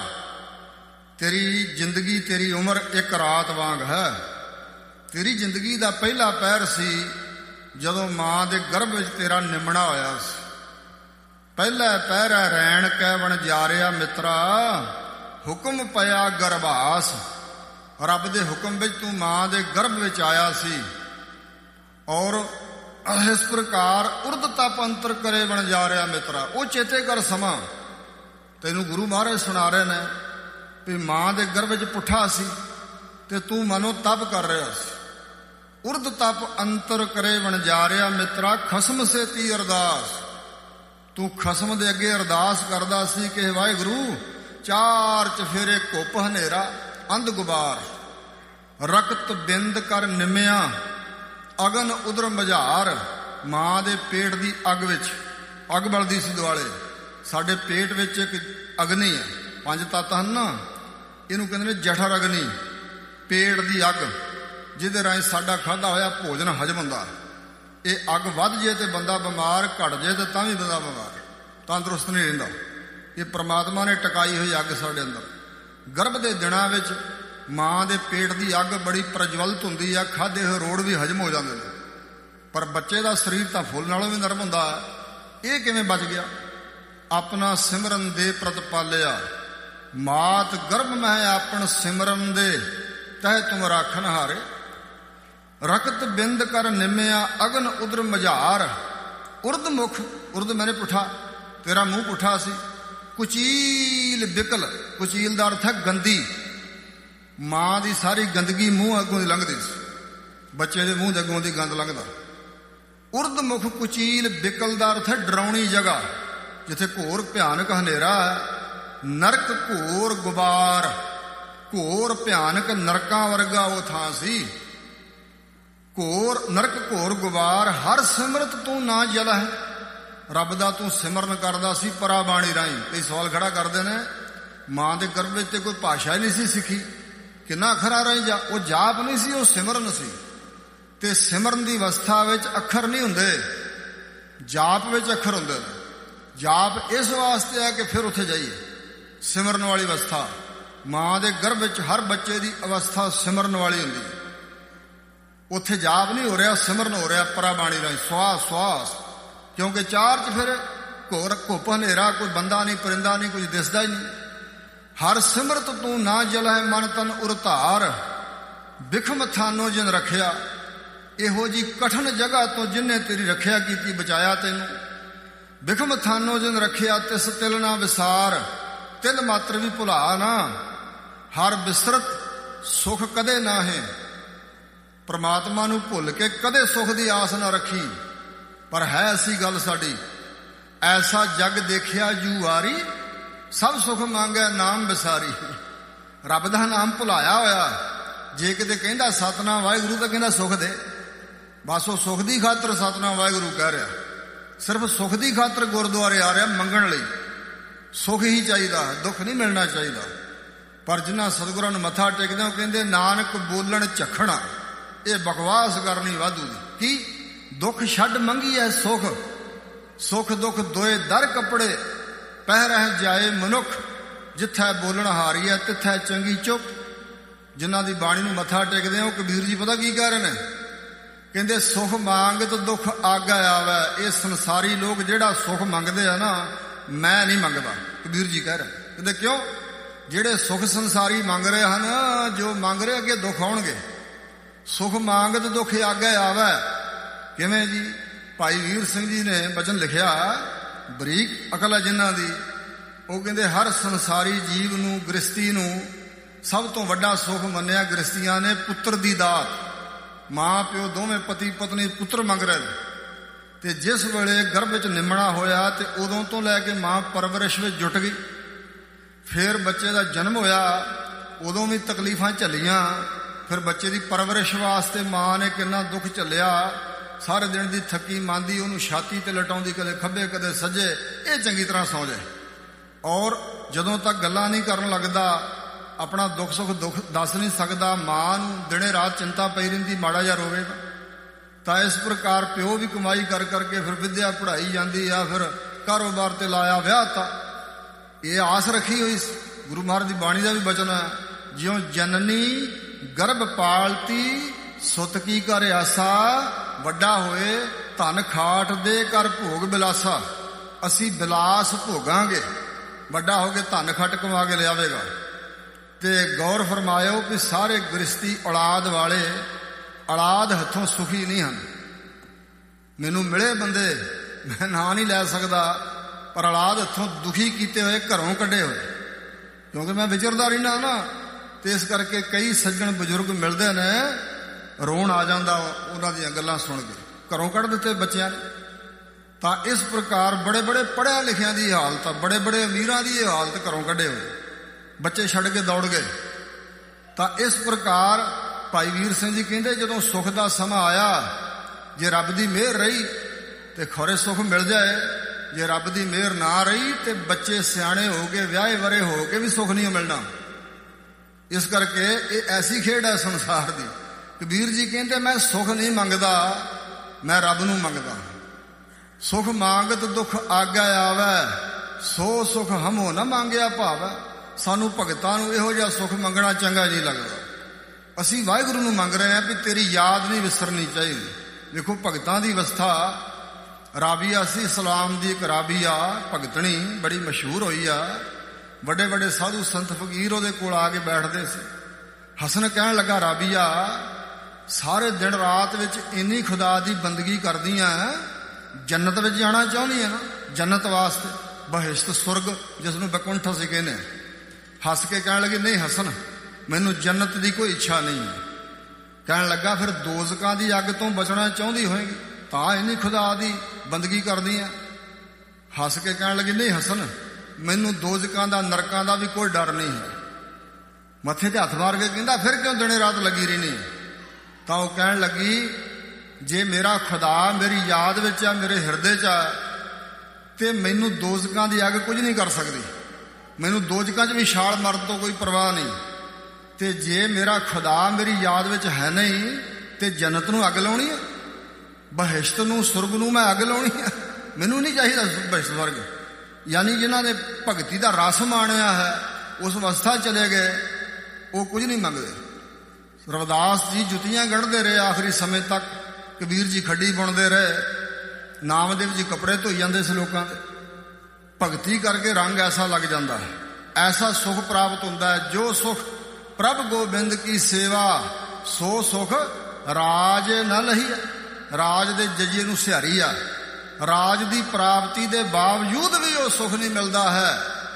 ਤੇਰੀ ਜ਼ਿੰਦਗੀ ਤੇਰੀ ਉਮਰ ਇੱਕ ਰਾਤ ਵਾਂਗ ਹੈ। ਤੇਰੀ ਜ਼ਿੰਦਗੀ ਦਾ ਪਹਿਲਾ ਪਹਿਰ ਸੀ ਜਦੋਂ ਮਾਂ ਦੇ ਗਰਭ ਵਿੱਚ ਤੇਰਾ ਨਿਮਣਾ ਹੋਇਆ ਸੀ। ਪਹਿਲਾ ਪਹਿਰ ਹੈ ਰੈਣ ਕੈ ਵਣਜਾਰਿਆ ਮਿੱਤਰਾ, ਹੁਕਮ ਪਿਆ ਗਰਭਾਸ, ਰੱਬ ਦੇ ਹੁਕਮ ਵਿੱਚ ਤੂੰ ਮਾਂ ਦੇ ਗਰਭ ਵਿੱਚ ਆਇਆ ਸੀ। ਔਰ ਇਸ ਪ੍ਰਕਾਰ ਉਰਦ ਤਪ ਅੰਤਰ ਕਰੇ ਵਣਜਾਰਿਆ ਮਿੱਤਰਾ, ਉਹ ਚੇਤੇ ਕਰ ਸਮਾਂ ਤੈਨੂੰ ਗੁਰੂ ਮਹਾਰਾਜ ਸੁਣਾ ਰਹੇ ਨੇ ਵੀ ਮਾਂ ਦੇ ਗਰਭ ਵਿੱਚ ਪੁੱਠਾ ਸੀ ਤੇ ਤੂੰ ਮਨੋ ਤਪ ਕਰ ਰਿਹਾ ਸੀ। ਉਰਦ ਤਪ ਅੰਤਰ ਕਰੇ ਵਣਜਾਰਿਆ ਮਿੱਤਰਾ, ਖਸਮ ਸੇ ਤੀ ਅਰਦਾਸ, ਤੂੰ ਖਸਮ ਦੇ ਅੱਗੇ ਅਰਦਾਸ ਕਰਦਾ ਸੀ ਕਿ ਵਾਹਿਗੁਰੂ 4 ਚਫੇਰੇ ਘੁੱਪ ਹਨੇਰਾ ਅੰਧ ਗੁਬਾਰ, ਰਕਤ ਬਿੰਦ ਕਰ ਨਿਮਿਆ ਅਗਨ ਉਦਰ ਮਝਾਰ। ਮਾਂ ਦੇ ਪੇਟ ਦੀ ਅੱਗ ਵਿੱਚ ਅੱਗ ਬਲਦੀ ਸੀ ਦੁਆਲੇ। ਸਾਡੇ ਪੇਟ ਵਿੱਚ ਇੱਕ ਅਗਨੀ ਹੈ, 5 ਤੱਤ ਹਨ ਨਾ, ਇਹਨੂੰ ਕਹਿੰਦੇ ਨੇ ਜਠਰ ਅਗਨੀ, ਪੇਟ ਦੀ ਅੱਗ, ਜਿਹਦੇ ਰਾਹੀਂ ਸਾਡਾ ਖਾਧਾ ਹੋਇਆ ਭੋਜਨ ਹਜਮ ਹੁੰਦਾ। ਇਹ ਅੱਗ ਵੱਧ ਜੇ ਤੇ ਬੰਦਾ ਬਿਮਾਰ, ਘਟ ਜੇ ਤੇ ਤਾਂ ਵੀ ਬੰਦਾ ਬਿਮਾਰ, ਤੰਦਰੁਸਤ ਨਹੀਂ ਰਹਿੰਦਾ। ਇਹ ਪ੍ਰਮਾਤਮਾ ਨੇ ਟਿਕਾਈ ਹੋਈ ਅੱਗ ਸਾਡੇ ਅੰਦਰ। ਗਰਭ ਦੇ ਦਿਨਾਂ ਵਿੱਚ ਮਾਂ ਦੇ ਪੇਟ ਦੀ ਅੱਗ ਬੜੀ ਪ੍ਰਜਵਲਿਤ ਹੁੰਦੀ ਆ, ਖਾਧੇ ਹੋਏ ਰੋੜ ਵੀ ਹਜਮ ਹੋ ਜਾਂਦੇ ਨੇ, ਪਰ ਬੱਚੇ ਦਾ ਸਰੀਰ ਤਾਂ ਫੁੱਲ ਨਾਲੋਂ ਵੀ ਨਰਮ ਹੁੰਦਾ। ਇਹ ਕਿਵੇਂ ਬਚ ਗਿਆ? ਆਪਣਾ ਸਿਮਰਨ ਦੇ ਪ੍ਰਤਪਾਲਿਆ, ਮਾਤ ਗਰਭ ਮਹਿ ਆਪਣ ਸਿਮਰਨ ਦੇ ਤਹਿ ਤੁਮ ਰਾਖਨ ਹਾਰੇ, ਰਕਤ ਬਿੰਦ ਕਰ ਨਿਮਿਆ ਅਗਨ ਉਦਰ ਮਝਾਰ। ਉਰਦ ਮੁਖ, ਉਰਦ ਮੈਨੇ ਪੁੱਠਾ, ਤੇਰਾ ਮੂੰਹ ਪੁੱਠਾ ਸੀ। ਕੁਚੀਲ ਬਿਕਲ, ਕੁਚੀਲ ਦਾ ਅਰਥ ਹੈ ਗੰਦੀ। ਮਾਂ ਦੀ ਸਾਰੀ ਗੰਦਗੀ ਮੂੰਹ ਅੱਗੋਂ ਦੀ ਲੰਘਦੀ ਸੀ, ਬੱਚੇ ਦੇ ਮੂੰਹ ਦੇ ਅੱਗੋਂ ਦੀ ਗੰਦ ਲੰਘਦਾ। ਉਰਦ ਮੁਖ ਕੁਚੀਲ ਬਿਕਲ ਦਾ ਅਰਥ ਹੈ ਡਰਾਉਣੀ ਜਗ੍ਹਾ, ਜਿੱਥੇ ਘੋਰ ਭਿਆਨਕ ਹਨੇਰਾ ਹੈ। ਨਰਕ ਘੋਰ ਗੁਬਾਰ, ਘੋਰ ਭਿਆਨਕ ਨਰਕਾਂ ਵਰਗਾ ਉਹ ਥਾਂ ਸੀ। ਘੋਰ ਨਰਕ ਘੋਰ ਗੁਬਾਰ, ਹਰ ਸਿਮਰਤ ਤੂੰ ਨਾ ਜਲ ਹੈ। ਰੱਬ ਦਾ ਤੂੰ ਸਿਮਰਨ ਕਰਦਾ ਸੀ ਪਰਾ ਬਾਣੀ ਰਾਹੀਂ। ਕਈ ਸਵਾਲ ਖੜਾ ਕਰਦੇ ਨੇ, ਮਾਂ ਦੇ ਗਰਭ ਵਿੱਚ ਤੇ ਕੋਈ ਭਾਸ਼ਾ ਹੀ ਨਹੀਂ ਸੀ ਸਿੱਖੀ, ਕਿੰਨਾ ਅੱਖਰਾਂ ਰਾਹੀਂ ਜਾ, ਉਹ ਜਾਪ ਨਹੀਂ ਸੀ, ਉਹ ਸਿਮਰਨ ਸੀ। ਤੇ ਸਿਮਰਨ ਦੀ ਅਵਸਥਾ ਵਿੱਚ ਅੱਖਰ ਨਹੀਂ ਹੁੰਦੇ, ਜਾਪ ਵਿੱਚ ਅੱਖਰ ਹੁੰਦੇ ਨੇ। ਜਾਪ ਇਸ ਵਾਸਤੇ ਹੈ ਕਿ ਫਿਰ ਉੱਥੇ ਜਾਈਏ। ਸਿਮਰਨ ਵਾਲੀ ਅਵਸਥਾ, ਮਾਂ ਦੇ ਗਰਭ ਵਿੱਚ ਹਰ ਬੱਚੇ ਦੀ ਅਵਸਥਾ ਸਿਮਰਨ ਵਾਲੀ ਹੁੰਦੀ ਹੈ। ਉੱਥੇ ਜਾਪ ਨਹੀਂ ਹੋ ਰਿਹਾ, ਸਿਮਰਨ ਹੋ ਰਿਹਾ ਪਰਾ ਬਾਣੀ ਰਾਹੀਂ, ਸਵਾਸ ਸਵਾਸ। ਕਿਉਂਕਿ 4 ਚਫੇਰੇ ਘੋਰ ਘੁੱਪ ਹਨੇਰਾ, ਕੋਈ ਬੰਦਾ ਨਹੀਂ, ਪਰਿੰਦਾ ਨਹੀਂ, ਕੁਝ ਦਿਸਦਾ ਹੀ ਨਹੀਂ। ਹਰ ਸਿਮਰਤ ਤੂੰ ਨਾ ਜਲੈ ਮਨ ਤਨ ਉਰਤਾਰ, ਬਿਖਮ ਥਾਨੋ ਜਿਨ ਰੱਖਿਆ। ਇਹੋ ਜੀ ਕਠਨ ਜਗ੍ਹਾ ਤੋਂ ਜਿਨਨੇ ਤੇਰੀ ਰੱਖਿਆ ਕੀਤੀ, ਬਚਾਇਆ ਤੈਨੂੰ। ਬਿਖਮ ਥਾਨੋ ਜਿਨ ਰੱਖਿਆ ਤਿਸ ਤਿਲ ਨਾ ਵਿਸਾਰ, ਤਿਲ ਮਾਤਰ ਵੀ ਭੁਲਾ ਨਾ। ਹਰ ਬਿਸਰਤ ਸੁਖ ਕਦੇ ਨਾ ਹੈ, ਪ੍ਰਮਾਤਮਾ ਨੂੰ ਭੁੱਲ ਕੇ ਕਦੇ ਸੁਖ ਦੀ ਆਸ ਨਾ ਰੱਖੀ। ਪਰ ਹੈ ਐਸੀ ਗੱਲ ਸਾਡੀ, ਐਸਾ ਜਗ ਦੇਖਿਆ ਜੂਆਰੀ, ਸਭ ਸੁਖ ਮੰਗੈ ਨਾਮ ਵਿਸਾਰੀ। ਰੱਬ ਦਾ ਨਾਮ ਭੁਲਾਇਆ ਹੋਇਆ। ਜੇ ਕਿਤੇ ਕਹਿੰਦਾ ਸਤਨਾਮ ਵਾਹਿਗੁਰੂ ਤਾਂ ਕਹਿੰਦਾ ਸੁਖ ਦੇ, ਬਸ ਉਹ ਸੁਖ ਦੀ ਖਾਤਰ ਸਤਨਾਮ ਵਾਹਿਗੁਰੂ ਕਹਿ ਰਿਹਾ। ਸਿਰਫ ਸੁਖ ਦੀ ਖਾਤਰ ਗੁਰਦੁਆਰੇ ਆ ਰਿਹਾ ਮੰਗਣ ਲਈ। ਸੁਖ ਹੀ ਚਾਹੀਦਾ, ਦੁੱਖ ਨਹੀਂ ਮਿਲਣਾ ਚਾਹੀਦਾ। ਪਰ ਜਿਨ੍ਹਾਂ ਸਤਿਗੁਰਾਂ ਨੂੰ ਮੱਥਾ ਟੇਕਦੇ ਉਹ ਕਹਿੰਦੇ ਨਾਨਕ ਬੋਲਣ ਝਖਣਾ, ਇਹ ਬਕਵਾਸ ਕਰਨੀ ਵਾਧੂ ਦੀ। ਕੀ ਦੁੱਖ ਛੱਡ ਮੰਗੀ ਐ ਸੁਖ, ਸੁਖ ਦੁੱਖ ਦੋਏ ਦਰ ਕੱਪੜੇ, ਪਹਿ ਰਹਿ ਜਾਏ ਮਨੁੱਖ, ਜਿੱਥੈ ਬੋਲਣ ਹਾਰੀ ਐ ਤਿੱਥੈ ਚੰਗੀ ਚੁੱਪ। ਜਿਨ੍ਹਾਂ ਦੀ ਬਾਣੀ ਨੂੰ ਮੱਥਾ ਟੇਕਦੇ ਆ ਉਹ ਕਬੀਰ ਜੀ ਪਤਾ ਕੀ ਕਹਿ ਰਹੇ ਨੇ? ਕਹਿੰਦੇ ਸੁਖ ਮੰਗਤ ਦੁੱਖ ਆਗਾ ਆਵੈ। ਇਹ ਸੰਸਾਰੀ ਲੋਕ ਜਿਹੜਾ ਸੁਖ ਮੰਗਦੇ ਆ ਨਾ, ਮੈਂ ਨਹੀਂ ਮੰਗਦਾ, ਕਬੀਰ ਜੀ ਕਹਿ ਰਹੇ। ਕਹਿੰਦੇ ਕਿਉਂ? ਜਿਹੜੇ ਸੁਖ ਸੰਸਾਰੀ ਮੰਗ ਰਹੇ ਹਨ, ਜੋ ਮੰਗ ਰਹੇ ਅੱਗੇ ਦੁੱਖ ਆਉਣਗੇ। ਸੁਖ ਮੰਗਤ ਦੁੱਖ ਆਗਾ ਆਵੈ। ਕਿਵੇਂ ਜੀ? ਭਾਈ ਵੀਰ ਸਿੰਘ ਜੀ ਨੇ ਬਚਨ ਲਿਖਿਆ, ਬਰੀਕ ਅਕਲ ਹੈ ਜਿਨ੍ਹਾਂ ਦੀ। ਉਹ ਕਹਿੰਦੇ ਹਰ ਸੰਸਾਰੀ ਜੀਵ ਨੂੰ, ਗ੍ਰਸਤੀ ਨੂੰ ਸਭ ਤੋਂ ਵੱਡਾ ਸੁਖ ਮੰਨਿਆ ਗ੍ਰਸਤੀਆਂ ਨੇ ਪੁੱਤਰ ਦੀ ਦਾਤ। ਮਾਂ ਪਿਓ ਦੋਵੇਂ ਪਤੀ ਪਤਨੀ ਪੁੱਤਰ ਮੰਗ ਰਹੇ ਨੇ। ਤੇ ਜਿਸ ਵੇਲੇ ਗਰਭ ਵਿੱਚ ਨਿਮਣਾ ਹੋਇਆ ਤੇ ਉਦੋਂ ਤੋਂ ਲੈ ਕੇ ਮਾਂ ਪਰਵਰਿਸ਼ ਵਿੱਚ ਜੁਟ ਗਈ। ਫਿਰ ਬੱਚੇ ਦਾ ਜਨਮ ਹੋਇਆ, ਉਦੋਂ ਵੀ ਤਕਲੀਫਾਂ ਝੱਲੀਆਂ। ਫਿਰ ਬੱਚੇ ਦੀ ਪਰਵਰਿਸ਼ ਵਾਸਤੇ ਮਾਂ ਨੇ ਕਿੰਨਾ ਦੁੱਖ ਝੱਲਿਆ। ਸਾਰੇ ਦਿਨ ਦੀ ਥੱਕੀ ਮੰਦੀ ਉਹਨੂੰ ਛਾਤੀ ਤੇ ਲਟਾਉਂਦੀ, ਕਦੇ ਖੱਬੇ ਕਦੇ ਸੱਜੇ, ਇਹ ਚੰਗੀ ਤਰ੍ਹਾਂ ਸੌਂ ਜਾਏ। ਔਰ ਜਦੋਂ ਤੱਕ ਗੱਲਾਂ ਨਹੀਂ ਕਰਨ ਲੱਗਦਾ, ਆਪਣਾ ਦੁੱਖ ਸੁੱਖ ਦੱਸ ਨਹੀਂ ਸਕਦਾ, ਮਾਂ ਨੂੰ ਦਿਨੇ ਰਾਤ ਚਿੰਤਾ ਪਈ ਰਹਿੰਦੀ ਮਾੜਾ ਜਿਹਾ ਰੋਵੇ ਤਾਂ ਇਸ ਪ੍ਰਕਾਰ ਪਿਓ ਵੀ ਕਮਾਈ ਕਰ ਕਰਕੇ ਫਿਰ ਵਿੱਦਿਆ ਪੜ੍ਹਾਈ ਜਾਂਦੀ ਆ, ਫਿਰ ਕਾਰੋਬਾਰ ਤੇ ਲਾਇਆ, ਵਿਆਹ ਤਾ। ਇਹ ਆਸ ਰੱਖੀ ਹੋਈ ਗੁਰੂ ਮਹਾਰਾਜ ਦੀ ਬਾਣੀ ਦਾ ਵੀ ਬਚਨ ਹੈ, ਜਿਉਂ ਜਨਨੀ ਗਰਭ ਪਾਲਤੀ ਸੁਤ ਕੀ ਕਰ ਆਸਾ, ਵੱਡਾ ਹੋਏ ਧਨ ਖਾਟ ਦੇ ਕਰ ਭੋਗ ਬਿਲਾਸਾ। ਅਸੀਂ ਬਿਲਾਸ ਭੋਗਾਂਗੇ, ਵੱਡਾ ਹੋ ਕੇ ਧਨ ਖੱਟ ਕਮਾ ਕੇ ਲਿਆਵੇਗਾ। ਤੇ ਗੌਰ ਫਰਮਾਇਓ ਕਿ ਸਾਰੇ ਗ੍ਰਸਤੀ ਔਲਾਦ ਵਾਲੇ ਔਲਾਦ ਹੱਥੋਂ ਸੁਖੀ ਨਹੀਂ ਹਨ। ਮੈਨੂੰ ਮਿਲੇ ਬੰਦੇ, ਮੈਂ ਨਾਂ ਨਹੀਂ ਲੈ ਸਕਦਾ, ਪਰ ਔਲਾਦ ਹੱਥੋਂ ਦੁਖੀ ਕੀਤੇ ਹੋਏ, ਘਰੋਂ ਕੱਢੇ ਹੋਏ। ਕਿਉਂਕਿ ਮੈਂ ਵਿਚਰਦਾ ਰਹਿਣਾ ਨਾ, ਤੇ ਇਸ ਕਰਕੇ ਕਈ ਸੱਜਣ ਬਜ਼ੁਰਗ ਮਿਲਦੇ ਨੇ, ਰੋਣ ਆ ਜਾਂਦਾ ਉਹਨਾਂ ਦੀਆਂ ਗੱਲਾਂ ਸੁਣ ਕੇ, ਘਰੋਂ ਕੱਢ ਦਿੱਤੇ ਬੱਚਿਆਂ ਨੇ। ਤਾਂ ਇਸ ਪ੍ਰਕਾਰ ਬੜੇ ਬੜੇ ਪੜ੍ਹਿਆ ਲਿਖਿਆਂ ਦੀ ਹਾਲਤ, ਬੜੇ ਬੜੇ ਅਮੀਰਾਂ ਦੀ ਇਹ ਹਾਲਤ, ਘਰੋਂ ਕੱਢੇ ਹੋਏ, ਬੱਚੇ ਛੱਡ ਕੇ ਦੌੜ ਗਏ। ਤਾਂ ਇਸ ਪ੍ਰਕਾਰ ਭਾਈ ਵੀਰ ਸਿੰਘ ਜੀ ਕਹਿੰਦੇ, ਜਦੋਂ ਸੁੱਖ ਦਾ ਸਮਾਂ ਆਇਆ, ਜੇ ਰੱਬ ਦੀ ਮਿਹਰ ਰਹੀ ਤੇ ਖੌਰੇ ਸੁੱਖ ਮਿਲ ਜਾਏ, ਜੇ ਰੱਬ ਦੀ ਮਿਹਰ ਨਾ ਰਹੀ ਤੇ ਬੱਚੇ ਸਿਆਣੇ ਹੋ ਕੇ ਵਿਆਹੇ ਵਰੇ ਹੋ ਕੇ ਵੀ ਸੁੱਖ ਨਹੀਂ ਮਿਲਣਾ। ਇਸ ਕਰਕੇ ਇਹ ਐਸੀ ਖੇਡ ਹੈ ਸੰਸਾਰ ਦੀ। ਕਬੀਰ ਜੀ ਕਹਿੰਦੇ, ਮੈਂ ਸੁੱਖ ਨਹੀਂ ਮੰਗਦਾ, ਮੈਂ ਰੱਬ ਨੂੰ ਮੰਗਦਾ। ਸੁਖ ਮੰਗਤ ਦੁੱਖ ਆਗਾ ਆਵੈ, ਸੋ ਸੁਖ ਹਮੋ ਨਾ ਮੰਗਿਆ ਭਾਵੈ। ਸਾਨੂੰ ਭਗਤਾਂ ਨੂੰ ਇਹੋ ਜਿਹਾ ਸੁੱਖ ਮੰਗਣਾ ਚੰਗਾ ਨਹੀਂ ਲੱਗਦਾ। ਅਸੀਂ ਵਾਹਿਗੁਰੂ ਨੂੰ ਮੰਗ ਰਹੇ ਹਾਂ ਵੀ ਤੇਰੀ ਯਾਦ ਨਹੀਂ ਵਿਸਰਨੀ ਚਾਹੀਦੀ। ਦੇਖੋ ਭਗਤਾਂ ਦੀ ਅਵਸਥਾ, ਰਾਬੀਆ ਸੀ ਇਸਲਾਮ ਦੀ ਇੱਕ ਰਾਬੀਆ ਭਗਤਣੀ, ਬੜੀ ਮਸ਼ਹੂਰ ਹੋਈ ਆ। ਵੱਡੇ ਵੱਡੇ ਸਾਧੂ ਸੰਤ ਫਕੀਰ ਉਹਦੇ ਕੋਲ ਆ ਕੇ ਬੈਠਦੇ ਸੀ। ਹਸਨ ਕਹਿਣ ਲੱਗਾ, ਰਾਬੀਆ ਸਾਰੇ ਦਿਨ ਰਾਤ ਵਿੱਚ ਇੰਨੀ ਖੁਦਾ ਦੀ ਬੰਦਗੀ ਕਰਦੀਆਂ, ਜੰਨਤ ਵਿੱਚ ਜਾਣਾ ਚਾਹੁੰਦੀ ਹੈ ਨਾ, ਜੰਨਤ ਵਾਸਤੇ, ਬਹਿਸ਼ਤ ਸੁਰਗ ਜਿਸ ਨੂੰ ਬੈਕੁੰਠ ਅਸੀਂ ਕਹਿੰਦੇ। ਹੱਸ ਕੇ ਕਹਿਣ ਲੱਗੇ, ਨਹੀਂ ਹਸਨ, ਮੈਨੂੰ ਜੰਨਤ ਦੀ ਕੋਈ ਇੱਛਾ ਨਹੀਂ ਹੈ। ਕਹਿਣ ਲੱਗਾ, ਫਿਰ ਦੋਜ਼ਕਾਂ ਦੀ ਅੱਗ ਤੋਂ ਬਚਣਾ ਚਾਹੁੰਦੀ ਹੋਏਗੀ ਤਾਂ ਇੰਨੀ ਖੁਦਾ ਦੀ ਬੰਦਗੀ ਕਰਦੀ ਆ। ਹੱਸ ਕੇ ਕਹਿਣ ਲੱਗੀ, ਨਹੀਂ ਹਸਨ, ਮੈਨੂੰ ਦੋਜ਼ਕਾਂ ਦਾ ਨਰਕਾਂ ਦਾ ਵੀ ਕੋਈ ਡਰ ਨਹੀਂ ਹੈ। ਮੱਥੇ ਤੇ ਹੱਥ ਮਾਰ ਕੇ ਕਹਿੰਦਾ, ਫਿਰ ਕਿਉਂ ਦਿਨੇ ਰਾਤ ਲੱਗੀ ਰਹਿਣੀ? ਤਾਂ ਉਹ ਕਹਿਣ ਲੱਗੀ, ਜੇ ਮੇਰਾ ਖੁਦਾ ਮੇਰੀ ਯਾਦ ਵਿੱਚ ਆ, ਮੇਰੇ ਹਿਰਦੇ 'ਚ ਆ, ਤੇ ਮੈਨੂੰ ਦੋਜ਼ਕਾਂ ਦੀ ਅੱਗ ਕੁਝ ਨਹੀਂ ਕਰ ਸਕਦੀ। ਮੈਨੂੰ ਦੋਜ਼ਕਾਂ 'ਚ ਵੀ ਛਾਲ ਮਾਰਨ ਤੋਂ ਕੋਈ ਪਰਵਾਹ ਨਹੀਂ। ਤੇ ਜੇ ਮੇਰਾ ਖੁਦਾ ਮੇਰੀ ਯਾਦ ਵਿੱਚ ਹੈ ਨਹੀਂ, ਤੇ ਜੰਨਤ ਨੂੰ ਅੱਗ ਲਾਉਣੀ ਹੈ, ਬਹਿਸ਼ਤ ਨੂੰ, ਸੁਰਗ ਨੂੰ ਮੈਂ ਅੱਗ ਲਾਉਣੀ ਹੈ। ਮੈਨੂੰ ਨਹੀਂ ਚਾਹੀਦਾ ਬਹਿਸ਼ਤ ਵਰਗ। ਯਾਨੀ ਜਿਨ੍ਹਾਂ ਨੇ ਭਗਤੀ ਦਾ ਰਸ ਮਾਣਿਆ ਹੈ, ਉਸ ਅਵਸਥਾ ਚਲੇ ਗਏ, ਉਹ ਕੁਝ ਨਹੀਂ ਮੰਗਦੇ। ਰਵਿਦਾਸ ਜੀ ਜੁੱਤੀਆਂ ਗੜ੍ਹਦੇ ਰਹੇ ਆਖਰੀ ਸਮੇਂ ਤੱਕ, ਕਬੀਰ ਜੀ ਖੱਡੀ ਬੁਣਦੇ ਰਹੇ, ਨਾਮਦੇਵ ਜੀ ਕੱਪੜੇ ਧੋਈ ਜਾਂਦੇ ਸੀ ਲੋਕਾਂ ਦੇ। ਭਗਤੀ ਕਰਕੇ ਰੰਗ ਐਸਾ ਲੱਗ ਜਾਂਦਾ ਹੈ, ਐਸਾ ਸੁਖ ਪ੍ਰਾਪਤ ਹੁੰਦਾ ਹੈ। ਜੋ ਸੁਖ ਪ੍ਰਭ ਗੋਬਿੰਦ ਕੀ ਸੇਵਾ, ਸੋ ਸੁਖ ਰਾਜ ਨ ਲਹੀ। ਰਾਜ ਦੇ ਜਜੀਏ ਨੂੰ ਸਿਹਾਰੀ ਆ। ਰਾਜ ਦੀ ਪ੍ਰਾਪਤੀ ਦੇ ਬਾਵਜੂਦ ਵੀ ਉਹ ਸੁਖ ਨਹੀਂ ਮਿਲਦਾ ਹੈ।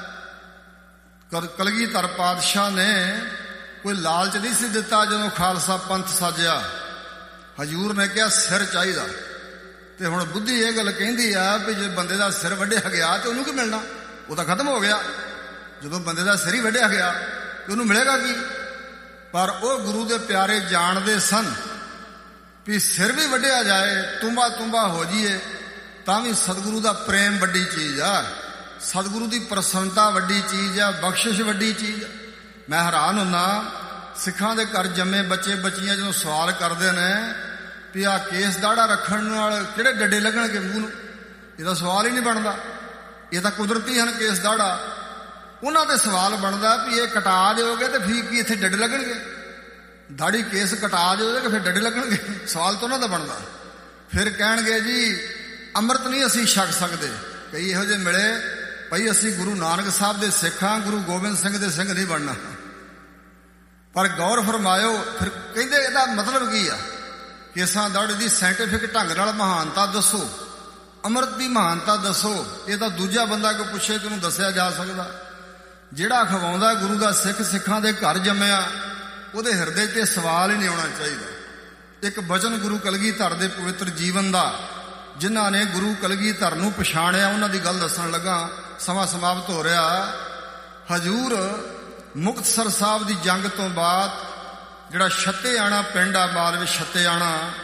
ਕਲਗੀਧਰ ਪਾਤਸ਼ਾਹ ਨੇ ਕੋਈ ਲਾਲਚ ਨਹੀਂ ਸੀ ਦਿੱਤਾ ਜਦੋਂ ਖਾਲਸਾ ਪੰਥ ਸਾਜਿਆ। ਹਜ਼ੂਰ ਨੇ ਕਿਹਾ ਸਿਰ ਚਾਹੀਦਾ। ਤੇ ਹੁਣ ਬੁੱਧੀ ਇਹ ਗੱਲ ਕਹਿੰਦੀ ਆ ਵੀ ਜੇ ਬੰਦੇ ਦਾ ਸਿਰ ਵੱਢਿਆ ਗਿਆ ਤੇ ਉਹਨੂੰ ਕੀ ਮਿਲਣਾ? ਉਹ ਤਾਂ ਖਤਮ ਹੋ ਗਿਆ। ਜਦੋਂ ਬੰਦੇ ਦਾ ਸਿਰ ਹੀ ਵੱਢਿਆ ਗਿਆ ਤੇ ਉਹਨੂੰ ਮਿਲੇਗਾ ਕੀ? ਪਰ ਉਹ ਗੁਰੂ ਦੇ ਪਿਆਰੇ ਜਾਣਦੇ ਸਨ ਵੀ ਸਿਰ ਵੀ ਵੱਢਿਆ ਜਾਏ, ਤੁੰਬਾ ਤੁੰਬਾ ਹੋ ਜਾਈਏ, ਤਾਂ ਵੀ ਸਤਿਗੁਰੂ ਦਾ ਪ੍ਰੇਮ ਵੱਡੀ ਚੀਜ਼ ਆ, ਸਤਿਗੁਰੂ ਦੀ ਪ੍ਰਸੰਨਤਾ ਵੱਡੀ ਚੀਜ਼ ਆ, ਬਖਸ਼ਿਸ਼ ਵੱਡੀ ਚੀਜ਼ ਆ। ਮੈਂ ਹੈਰਾਨ ਹੁੰਨਾ, ਸਿੱਖਾਂ ਦੇ ਘਰ ਜੰਮੇ ਬੱਚੇ ਬੱਚੀਆਂ ਜਦੋਂ ਸਵਾਲ ਕਰਦੇ ਨੇ ਵੀ ਆਹ ਕੇਸ ਦਾੜਾ ਰੱਖਣ ਨਾਲ ਕਿਹੜੇ ਡੱਡੇ ਲੱਗਣਗੇ ਮੂੰਹ ਨੂੰ, ਇਹਦਾ ਸਵਾਲ ਹੀ ਨਹੀਂ ਬਣਦਾ। ਇਹ ਤਾਂ ਕੁਦਰਤੀ ਹਨ ਕੇਸ ਦਾੜਾ। ਉਹਨਾਂ ਦੇ ਸਵਾਲ ਬਣਦਾ ਵੀ ਇਹ ਕਟਾ ਦਿਓਗੇ ਤੇ ਫਿਰ ਕੀ ਇੱਥੇ ਡੱਡੇ ਲੱਗਣਗੇ? ਦਾੜੀ ਕੇਸ ਕਟਾ ਦਿਓਗੇ ਕਿ ਫਿਰ ਡੱਡੇ ਲੱਗਣਗੇ? ਸਵਾਲ ਤਾਂ ਉਹਨਾਂ ਦਾ ਬਣਦਾ। ਫਿਰ ਕਹਿਣਗੇ ਜੀ ਅੰਮ੍ਰਿਤ ਨਹੀਂ ਅਸੀਂ ਛਕ ਸਕਦੇ। ਕਈ ਇਹੋ ਜਿਹੇ ਮਿਲੇ, ਭਾਈ ਅਸੀਂ ਗੁਰੂ ਨਾਨਕ ਸਾਹਿਬ ਦੇ ਸਿੱਖ ਹਾਂ, ਗੁਰੂ ਗੋਬਿੰਦ ਸਿੰਘ ਦੇ ਸਿੰਘ ਨਹੀਂ ਬਣਨਾ। ਪਰ ਗੌਰ ਫਰਮਾਇਓ, ਫਿਰ ਕਹਿੰਦੇ ਇਹਦਾ ਮਤਲਬ ਕੀ ਆ? ਕੇਸਾਂ ਦਾੜੀ ਦੀ ਸਾਇੰਟੀਫਿਕ ਢੰਗ ਨਾਲ ਮਹਾਨਤਾ ਦੱਸੋ, ਅੰਮ੍ਰਿਤ ਦੀ ਮਹਾਨਤਾ ਦੱਸੋ। ਇਹ ਤਾਂ ਦੂਜਾ ਬੰਦਾ ਕੋਈ ਪੁੱਛੇ ਤੈਨੂੰ ਦੱਸਿਆ ਜਾ ਸਕਦਾ। ਜਿਹੜਾ ਖਵਾਉਂਦਾ ਗੁਰੂ ਦਾ ਸਿੱਖ, ਸਿੱਖਾਂ ਦੇ ਘਰ ਜੰਮਿਆ, ਉਹਦੇ ਹਿਰਦੇ 'ਤੇ ਸਵਾਲ ਹੀ ਨਹੀਂ ਆਉਣਾ ਚਾਹੀਦਾ। ਇੱਕ ਬਚਨ ਗੁਰੂ ਕਲਗੀਧਰ ਦੇ ਪਵਿੱਤਰ ਜੀਵਨ ਦਾ, ਜਿਨ੍ਹਾਂ ਨੇ ਗੁਰੂ ਕਲਗੀਧਰ ਨੂੰ ਪਛਾਣਿਆ, ਉਹਨਾਂ ਦੀ ਗੱਲ ਦੱਸਣ ਲੱਗਾ। ਸਮਾਂ ਸਮਾਪਤ ਹੋ ਰਿਹਾ। ਹਜ਼ੂਰ ਮੁਕਤਸਰ ਸਾਹਿਬ ਦੀ ਜੰਗ ਤੋਂ ਬਾਅਦ ਜਿਹੜਾ ਛੱਤੇਆਣਾ ਪਿੰਡ ਆ, ਮਾਲਵੇ ਛੱਤੇਆਣਾ,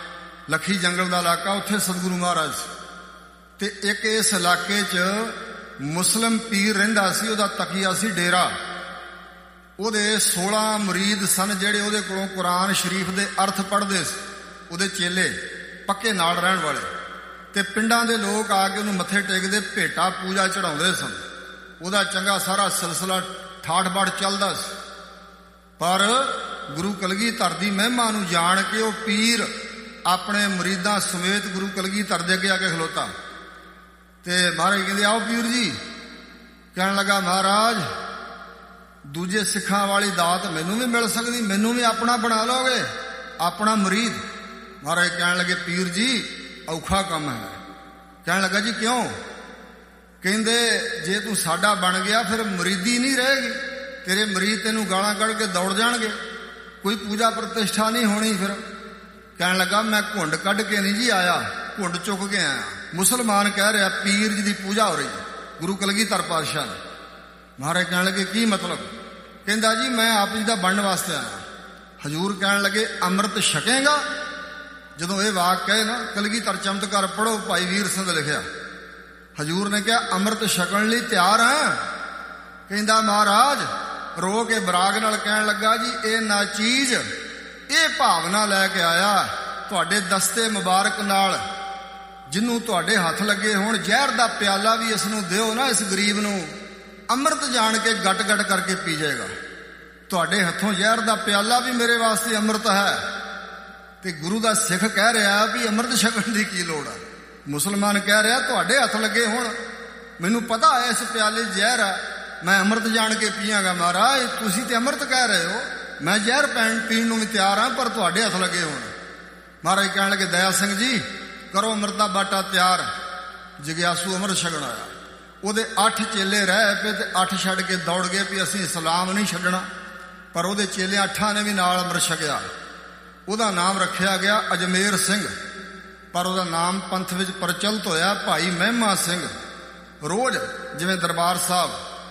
ਲੱਖੀ ਜੰਗਲ ਦਾ ਇਲਾਕਾ, ਉੱਥੇ ਸਤਿਗੁਰੂ ਮਹਾਰਾਜ ਸੀ। ਤੇ ਇੱਕ ਇਸ ਇਲਾਕੇ 'ਚ ਮੁਸਲਿਮ ਪੀਰ ਰਹਿੰਦਾ ਸੀ, ਉਹਦਾ ਤਕੀਆ ਸੀ ਡੇਰਾ। ਉਹਦੇ 16 ਮੁਰੀਦ ਸਨ ਜਿਹੜੇ ਉਹਦੇ ਕੋਲੋਂ ਕੁਰਾਨ ਸ਼ਰੀਫ ਦੇ ਅਰਥ ਪੜ੍ਹਦੇ ਸੀ, ਉਹਦੇ ਚੇਲੇ ਪੱਕੇ ਨਾਲ ਰਹਿਣ ਵਾਲੇ। ਤੇ ਪਿੰਡਾਂ ਦੇ ਲੋਕ ਆ ਕੇ ਉਹਨੂੰ ਮੱਥੇ ਟੇਕਦੇ, ਭੇਟਾ ਪੂਜਾ ਚੜਾਉਂਦੇ ਸਨ। ਉਹਦਾ ਚੰਗਾ ਸਾਰਾ ਸਿਲਸਿਲਾ ਠਾਠ-ਬਾਠ ਚੱਲਦਾ ਸੀ। ਪਰ ਗੁਰੂ ਕਲਗੀਧਰ ਦੀ ਮਹਿਮਾ ਨੂੰ ਜਾਣ ਕੇ ਉਹ ਪੀਰ ਆਪਣੇ ਮੁਰੀਦਾਂ ਸਮੇਤ ਗੁਰੂ ਕਲਗੀਧਰ ਦੇ ਅੱਗੇ ਆ ਕੇ ਖਲੋਤਾ। ਤੇ ਮਹਾਰਾਜ ਕਹਿੰਦੇ, ਆਓ ਪੀਰ ਜੀ। ਕਹਿਣ ਲੱਗਾ, ਮਹਾਰਾਜ ਦੂਜੇ ਸਿੱਖਾਂ ਵਾਲੀ ਦਾਤ ਮੈਨੂੰ ਵੀ ਮਿਲ ਸਕਦੀ, ਮੈਨੂੰ ਵੀ ਆਪਣਾ ਬਣਾ ਲਓਗੇ, ਆਪਣਾ ਮੁਰੀਦ? ਮਹਾਰਾਜ ਕਹਿਣ ਲੱਗੇ, ਪੀਰ ਜੀ ਔਖਾ ਕੰਮ ਹੈ। ਕਹਿਣ ਲੱਗਾ, ਜੀ ਕਿਉਂ? ਕਹਿੰਦੇ, ਜੇ ਤੂੰ ਸਾਡਾ ਬਣ ਗਿਆ ਫਿਰ ਮੁਰੀਦੀ ਨਹੀਂ ਰਹੇਗੀ, ਤੇਰੇ ਮੁਰੀਦ ਤੈਨੂੰ ਗਾਲਾਂ ਕੱਢ ਕੇ ਦੌੜ ਜਾਣਗੇ, ਕੋਈ ਪੂਜਾ ਪ੍ਰਤਿਸ਼ਠਾ ਨਹੀਂ ਹੋਣੀ ਫਿਰ। ਕਹਿਣ ਲੱਗਾ, ਮੈਂ ਘੁੰਡ ਕੱਢ ਕੇ ਨਹੀਂ ਜੀ ਆਇਆ, ਘੁੰਡ ਚੁੱਕ ਕੇ ਆਇਆ। ਮੁਸਲਮਾਨ ਕਹਿ ਰਿਹਾ ਪੀਰ ਜੀ ਦੀ ਪੂਜਾ ਹੋ ਰਹੀ, ਗੁਰੂ ਕਲਗੀਧਰ ਪਾਤਸ਼ਾਹ ਨੇ। ਮਹਾਰਾਜ ਕਹਿਣ ਲੱਗੇ, ਕੀ ਮਤਲਬ? ਕਹਿੰਦਾ, ਜੀ ਮੈਂ ਆਪ ਜੀ ਦਾ ਬਣਨ ਵਾਸਤੇ ਆਇਆ। ਹਜ਼ੂਰ ਕਹਿਣ ਲੱਗੇ, ਅੰਮ੍ਰਿਤ ਛਕੇਗਾ? ਜਦੋਂ ਇਹ ਵਾਕ ਕਹੇ ਨਾ, ਕਲਗੀਧਰ ਚਮਤਕਾਰ ਪੜ੍ਹੋ, ਭਾਈ ਵੀਰ ਸਿੰਘ ਦਾ ਲਿਖਿਆ। ਹਜ਼ੂਰ ਨੇ ਕਿਹਾ, ਅੰਮ੍ਰਿਤ ਛਕਣ ਲਈ ਤਿਆਰ ਹਾਂ? ਕਹਿੰਦਾ, ਮਹਾਰਾਜ ਰੋ ਕੇ ਬਰਾਗ ਨਾਲ ਕਹਿਣ ਲੱਗਾ, ਜੀ ਇਹ ਨਾ ਚੀਜ਼, ਇਹ ਭਾਵਨਾ ਲੈ ਕੇ ਆਇਆ ਤੁਹਾਡੇ ਦਸਤੇ ਮੁਬਾਰਕ ਨਾਲ, ਜਿਹਨੂੰ ਤੁਹਾਡੇ ਹੱਥ ਲੱਗੇ ਹੋਣ, ਜ਼ਹਿਰ ਦਾ ਪਿਆਲਾ ਵੀ ਇਸ ਨੂੰ ਦਿਓ ਨਾ, ਇਸ ਗਰੀਬ ਨੂੰ, ਅੰਮ੍ਰਿਤ ਜਾਣ ਕੇ ਗਟ-ਗਟ ਕਰਕੇ ਪੀ ਜਾਏਗਾ। ਤੁਹਾਡੇ ਹੱਥੋਂ ਜ਼ਹਿਰ ਦਾ ਪਿਆਲਾ ਵੀ ਮੇਰੇ ਵਾਸਤੇ ਅੰਮ੍ਰਿਤ ਹੈ। ਤੇ ਗੁਰੂ ਦਾ ਸਿੱਖ ਕਹਿ ਰਿਹਾ ਵੀ ਅੰਮ੍ਰਿਤ ਛਕਣ ਦੀ ਕੀ ਲੋੜ ਹੈ? ਮੁਸਲਮਾਨ ਕਹਿ ਰਿਹਾ ਤੁਹਾਡੇ ਹੱਥ ਲੱਗੇ ਹੋਣ, ਮੈਨੂੰ ਪਤਾ ਹੈ ਇਸ ਪਿਆਲੇ ਜ਼ਹਿਰ ਹੈ, ਮੈਂ ਅੰਮ੍ਰਿਤ ਜਾਣ ਕੇ ਪੀਆਂਗਾ। ਮਹਾਰਾਜ ਤੁਸੀਂ ਤੇ ਅੰਮ੍ਰਿਤ ਕਹਿ ਰਹੇ ਹੋ, ਮੈਂ ਜ਼ਹਿਰ ਪੀਣ ਨੂੰ ਵੀ ਤਿਆਰ ਹਾਂ, ਪਰ ਤੁਹਾਡੇ ਹੱਥ ਲੱਗੇ ਹੋਣ। ਮਹਾਰਾਜ ਕਹਿਣ ਲੱਗੇ, ਦਇਆ ਸਿੰਘ ਜੀ ਕਰੋ ਅੰਮ੍ਰਿਤ ਦਾ ਬਾਟਾ ਤਿਆਰ। ਜਗਿਆਸੂ ਅੰਮ੍ਰਿਤ ਛਕਣ ਆਇਆ। ਉਹਦੇ 8 ਚੇਲੇ ਰਹਿ ਪਏ ਤੇ 8 ਛੱਡ ਕੇ ਦੌੜ ਗਏ ਵੀ ਅਸੀਂ ਇਸਲਾਮ ਨਹੀਂ ਛੱਡਣਾ। ਪਰ ਉਹਦੇ ਚੇਲਿਆਂ 8 ਨੇ ਵੀ ਨਾਲ ਅੰਮ੍ਰਿਤ ਛਕਿਆ। ਉਹਦਾ ਨਾਮ ਰੱਖਿਆ ਗਿਆ ਅਜਮੇਰ ਸਿੰਘ, ਪਰ ਉਹਦਾ ਨਾਮ ਪੰਥ ਵਿੱਚ ਪ੍ਰਚਲਿਤ ਹੋਇਆ ਭਾਈ ਮਹਿਮਾ ਸਿੰਘ। ਰੋਜ਼ ਜਿਵੇਂ ਦਰਬਾਰ ਸਾਹਿਬ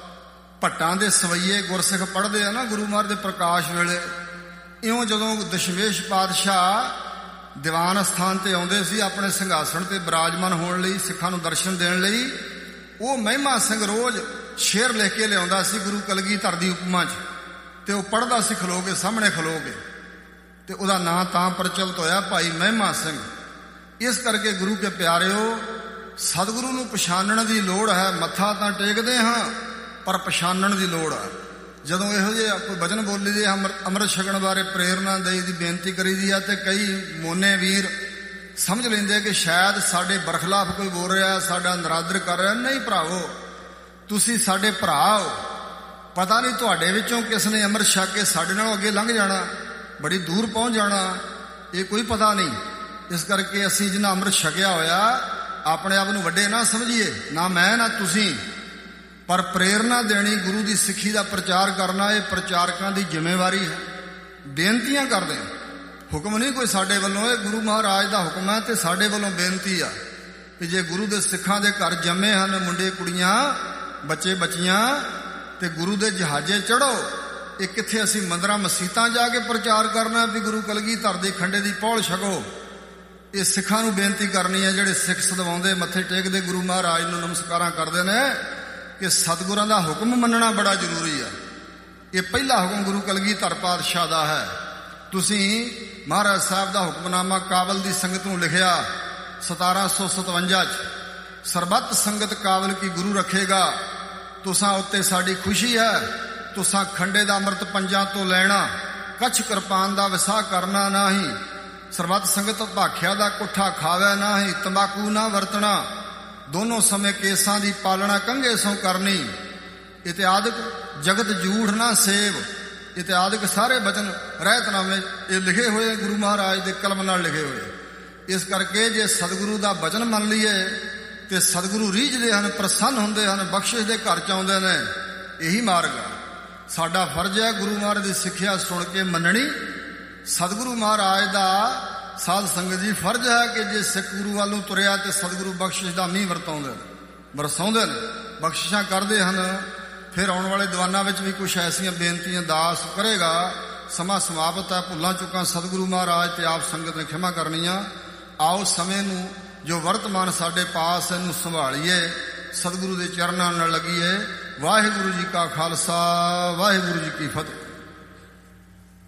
ਭੱਟਾਂ ਦੇ ਸਵਈਏ ਗੁਰਸਿੱਖ ਪੜ੍ਹਦੇ ਆ ਨਾ ਗੁਰੂ ਮਹਾਰਾਜ ਦੇ ਪ੍ਰਕਾਸ਼ ਵੇਲੇ, ਇਉਂ ਜਦੋਂ ਦਸ਼ਮੇਸ਼ ਪਾਤਸ਼ਾਹ ਦੀਵਾਨ ਅਸਥਾਨ ਤੇ ਆਉਂਦੇ ਸੀ ਆਪਣੇ ਸਿੰਘਾਸਣ ਤੇ ਬਿਰਾਜਮਾਨ ਹੋਣ ਲਈ, ਸਿੱਖਾਂ ਨੂੰ ਦਰਸ਼ਨ ਦੇਣ ਲਈ, ਉਹ ਮਹਿਮਾ ਸਿੰਘ ਰੋਜ਼ ਸ਼ੇਰ ਲਿਖ ਕੇ ਲਿਆਉਂਦਾ ਸੀ ਗੁਰੂ ਕਲਗੀਧਰ ਦੀ ਉਪਮਾ 'ਚ, ਤੇ ਉਹ ਪੜ੍ਹਦਾ ਸੀ ਖਲੋ ਕੇ, ਸਾਹਮਣੇ ਖਲੋ ਕੇ, ਤੇ ਉਹਦਾ ਨਾਂ ਤਾਂ ਪ੍ਰਚਲਿਤ ਹੋਇਆ ਭਾਈ ਮਹਿਮਾ ਸਿੰਘ। ਇਸ ਕਰਕੇ ਗੁਰੂ ਕੇ ਪਿਆਰਿਓ, ਸਤਿਗੁਰੂ ਨੂੰ ਪਛਾਣਨ ਦੀ ਲੋੜ ਹੈ। ਮੱਥਾ ਤਾਂ ਟੇਕਦੇ ਹਾਂ, ਪਰ ਪਛਾਣਨ ਦੀ ਲੋੜ ਹੈ। ਜਦੋਂ ਇਹੋ ਜਿਹੇ ਕੋਈ ਵਚਨ ਬੋਲੀ ਦੇ, ਅੰਮ੍ਰਿਤ ਛਕਣ ਬਾਰੇ ਪ੍ਰੇਰਨਾ ਦੇਈ ਦੀ ਬੇਨਤੀ ਕਰੀ ਦੀ ਆ, ਤੇ ਕਈ ਮੋਨੇ ਵੀਰ ਸਮਝ ਲੈਂਦੇ ਕਿ ਸ਼ਾਇਦ ਸਾਡੇ ਬਰਖਲਾਫ ਕੋਈ ਬੋਲ ਰਿਹਾ, ਸਾਡਾ ਨਰਾਦਰ ਕਰ ਰਿਹਾ। ਨਹੀਂ ਭਰਾਵੋ, ਤੁਸੀਂ ਸਾਡੇ ਭਰਾ ਹੋ। ਪਤਾ ਨਹੀਂ ਤੁਹਾਡੇ ਵਿੱਚੋਂ ਕਿਸ ਨੇ ਅੰਮ੍ਰਿਤ ਛਕ ਕੇ ਸਾਡੇ ਨਾਲੋਂ ਅੱਗੇ ਲੰਘ ਜਾਣਾ, ਬੜੀ ਦੂਰ ਪਹੁੰਚ ਜਾਣਾ, ਇਹ ਕੋਈ ਪਤਾ ਨਹੀਂ। ਇਸ ਕਰਕੇ ਅਸੀਂ ਜਿਹਨਾਂ ਅੰਮ੍ਰਿਤ ਛਕਿਆ ਹੋਇਆ, ਆਪਣੇ ਆਪ ਨੂੰ ਵੱਡੇ ਨਾ ਸਮਝੀਏ, ਨਾ ਮੈਂ ਨਾ ਤੁਸੀਂ, ਪਰ ਪ੍ਰੇਰਨਾ ਦੇਣੀ, ਗੁਰੂ ਦੀ ਸਿੱਖੀ ਦਾ ਪ੍ਰਚਾਰ ਕਰਨਾ, ਇਹ ਪ੍ਰਚਾਰਕਾਂ ਦੀ ਜ਼ਿੰਮੇਵਾਰੀ ਹੈ। ਬੇਨਤੀਆਂ ਕਰਦੇ ਹਾਂ, ਹੁਕਮ ਨਹੀਂ ਕੋਈ ਸਾਡੇ ਵੱਲੋਂ, ਇਹ ਗੁਰੂ ਮਹਾਰਾਜ ਦਾ ਹੁਕਮ ਹੈ ਤੇ ਸਾਡੇ ਵੱਲੋਂ ਬੇਨਤੀ ਆ ਕਿ ਜੇ ਗੁਰੂ ਦੇ ਸਿੱਖਾਂ ਦੇ ਘਰ ਜੰਮੇ ਹਨ ਮੁੰਡੇ ਕੁੜੀਆਂ, ਬੱਚੇ ਬੱਚੀਆਂ, ਤੇ ਗੁਰੂ ਦੇ ਜਹਾਜ਼ੇ ਚੜ੍ਹੋ। ਇਹ ਕਿੱਥੇ ਅਸੀਂ ਮੰਦਰਾਂ ਮਸੀਤਾਂ ਜਾ ਕੇ ਪ੍ਰਚਾਰ ਕਰਨਾ ਵੀ ਗੁਰੂ ਕਲਗੀਧਰ ਦੇ ਖੰਡੇ ਦੀ ਪੌਲ ਛਕੋ? ਇਹ ਸਿੱਖਾਂ ਨੂੰ ਬੇਨਤੀ ਕਰਨੀ ਹੈ, ਜਿਹੜੇ ਸਿੱਖ ਸਦਵਾਉਂਦੇ, ਮੱਥੇ ਟੇਕਦੇ, ਗੁਰੂ ਮਹਾਰਾਜ ਨੂੰ ਨਮਸਕਾਰਾਂ ਕਰਦੇ ਨੇ, ਕਿ ਸਤਿਗੁਰਾਂ ਦਾ ਹੁਕਮ ਮੰਨਣਾ ਬੜਾ ਜ਼ਰੂਰੀ ਹੈ। ਇਹ ਪਹਿਲਾ ਹੁਕਮ ਗੁਰੂ ਕਲਗੀਧਰ ਪਾਤਸ਼ਾਹ ਦਾ ਹੈ। ਤੁਸੀਂ ਮਹਾਰਾਜ ਸਾਹਿਬ ਦਾ ਹੁਕਮਨਾਮਾ ਕਾਬਲ ਦੀ ਸੰਗਤ ਨੂੰ ਲਿਖਿਆ 1757 'ਚ, ਸਰਬੱਤ ਸੰਗਤ ਕਾਬਲ ਕੀ ਗੁਰੂ ਰੱਖੇਗਾ। ਤੁਸਾਂ ਉੱਤੇ ਸਾਡੀ ਖੁਸ਼ੀ ਹੈ। ਤੁਸਾਂ ਖੰਡੇ ਦਾ ਅੰਮ੍ਰਿਤ ਪੰਜਾਂ ਤੋਂ ਲੈਣਾ, ਕੱਛ ਕਿਰਪਾਨ ਦਾ ਵਿਸਾਹ ਕਰਨਾ ਨਹੀਂ, ਸਰਬੱਤ ਸੰਗਤ ਭਾਖਿਆ ਦਾ ਕੁੱਠਾ ਖਾਵੇ ਨਹੀਂ, ਤੰਬਾਕੂ ਨਾ ਵਰਤਣਾ, ਦੋਨੋਂ ਸਮੇਂ ਕੇਸਾਂ ਦੀ ਪਾਲਣਾ ਕੰਘੇ ਸੋਂ ਕਰਨੀ, ਇਤਿਆਦਿਕ ਜਗਤ ਝੂਠ ਨਾ ਸੇਵ। ਇਤਿਆਦਿਕ ਸਾਰੇ ਬਚਨ ਰਹਿਤਨਾਮੇ ਇਹ ਲਿਖੇ ਹੋਏ ਗੁਰੂ ਮਹਾਰਾਜ ਦੇ ਕਲਮ ਨਾਲ ਲਿਖੇ ਹੋਏ। ਇਸ ਕਰਕੇ ਜੇ ਸਤਿਗੁਰੂ ਦਾ ਬਚਨ ਮੰਨ ਲਈਏ ਤੇ ਸਤਿਗੁਰੂ ਰੀਝਦੇ ਹਨ, ਪ੍ਰਸੰਨ ਹੁੰਦੇ ਹਨ, ਬਖਸ਼ਿਸ਼ ਦੇ ਘਰ ਚ ਆਉਂਦੇ ਨੇ। ਇਹੀ ਮਾਰਗ ਆ। ਸਾਡਾ ਫਰਜ਼ ਹੈ ਗੁਰੂ ਮਹਾਰਾਜ ਦੀ ਸਿੱਖਿਆ ਸੁਣ ਕੇ ਮੰਨਣੀ। ਸਤਿਗੁਰੂ ਮਹਾਰਾਜ ਦਾ ਸਾਧ ਸੰਗਤ ਜੀ ਫਰਜ਼ ਹੈ ਕਿ ਜੇ ਸਿੱਖ ਗੁਰੂ ਵੱਲ ਨੂੰ ਤੁਰਿਆ ਤੇ ਸਤਿਗੁਰੂ ਬਖਸ਼ਿਸ਼ ਦਾ ਮੀਂਹ ਵਰਸਾਉਂਦੇ ਨੇ, ਬਖਸ਼ਿਸ਼ਾਂ ਕਰਦੇ ਹਨ। ਫਿਰ ਆਉਣ ਵਾਲੇ ਦੀਵਾਨਾਂ ਵਿੱਚ ਵੀ ਕੁਛ ਐਸੀਆਂ ਬੇਨਤੀਆਂ ਦਾਸ ਕਰੇਗਾ। ਸਮਾਂ ਸਮਾਪਤ ਹੈ। ਭੁੱਲਾਂ ਚੁੱਕਾਂ ਸਤਿਗੁਰੂ ਮਹਾਰਾਜ ਤੇ ਆਪ ਸੰਗਤ ਨੇ ਖਿਮਾ ਕਰਨੀਆਂ। ਆਓ ਸਮੇਂ ਨੂੰ ਜੋ ਵਰਤਮਾਨ ਸਾਡੇ ਪਾਸ ਇਹਨੂੰ ਸੰਭਾਲੀਏ, ਸਤਿਗੁਰੂ ਦੇ ਚਰਨਾਂ ਨਾਲ ਲੱਗੀਏ। ਵਾਹਿਗੁਰੂ ਜੀ ਕਾ ਖਾਲਸਾ, ਵਾਹਿਗੁਰੂ ਜੀ ਕੀ ਫਤਿਹ।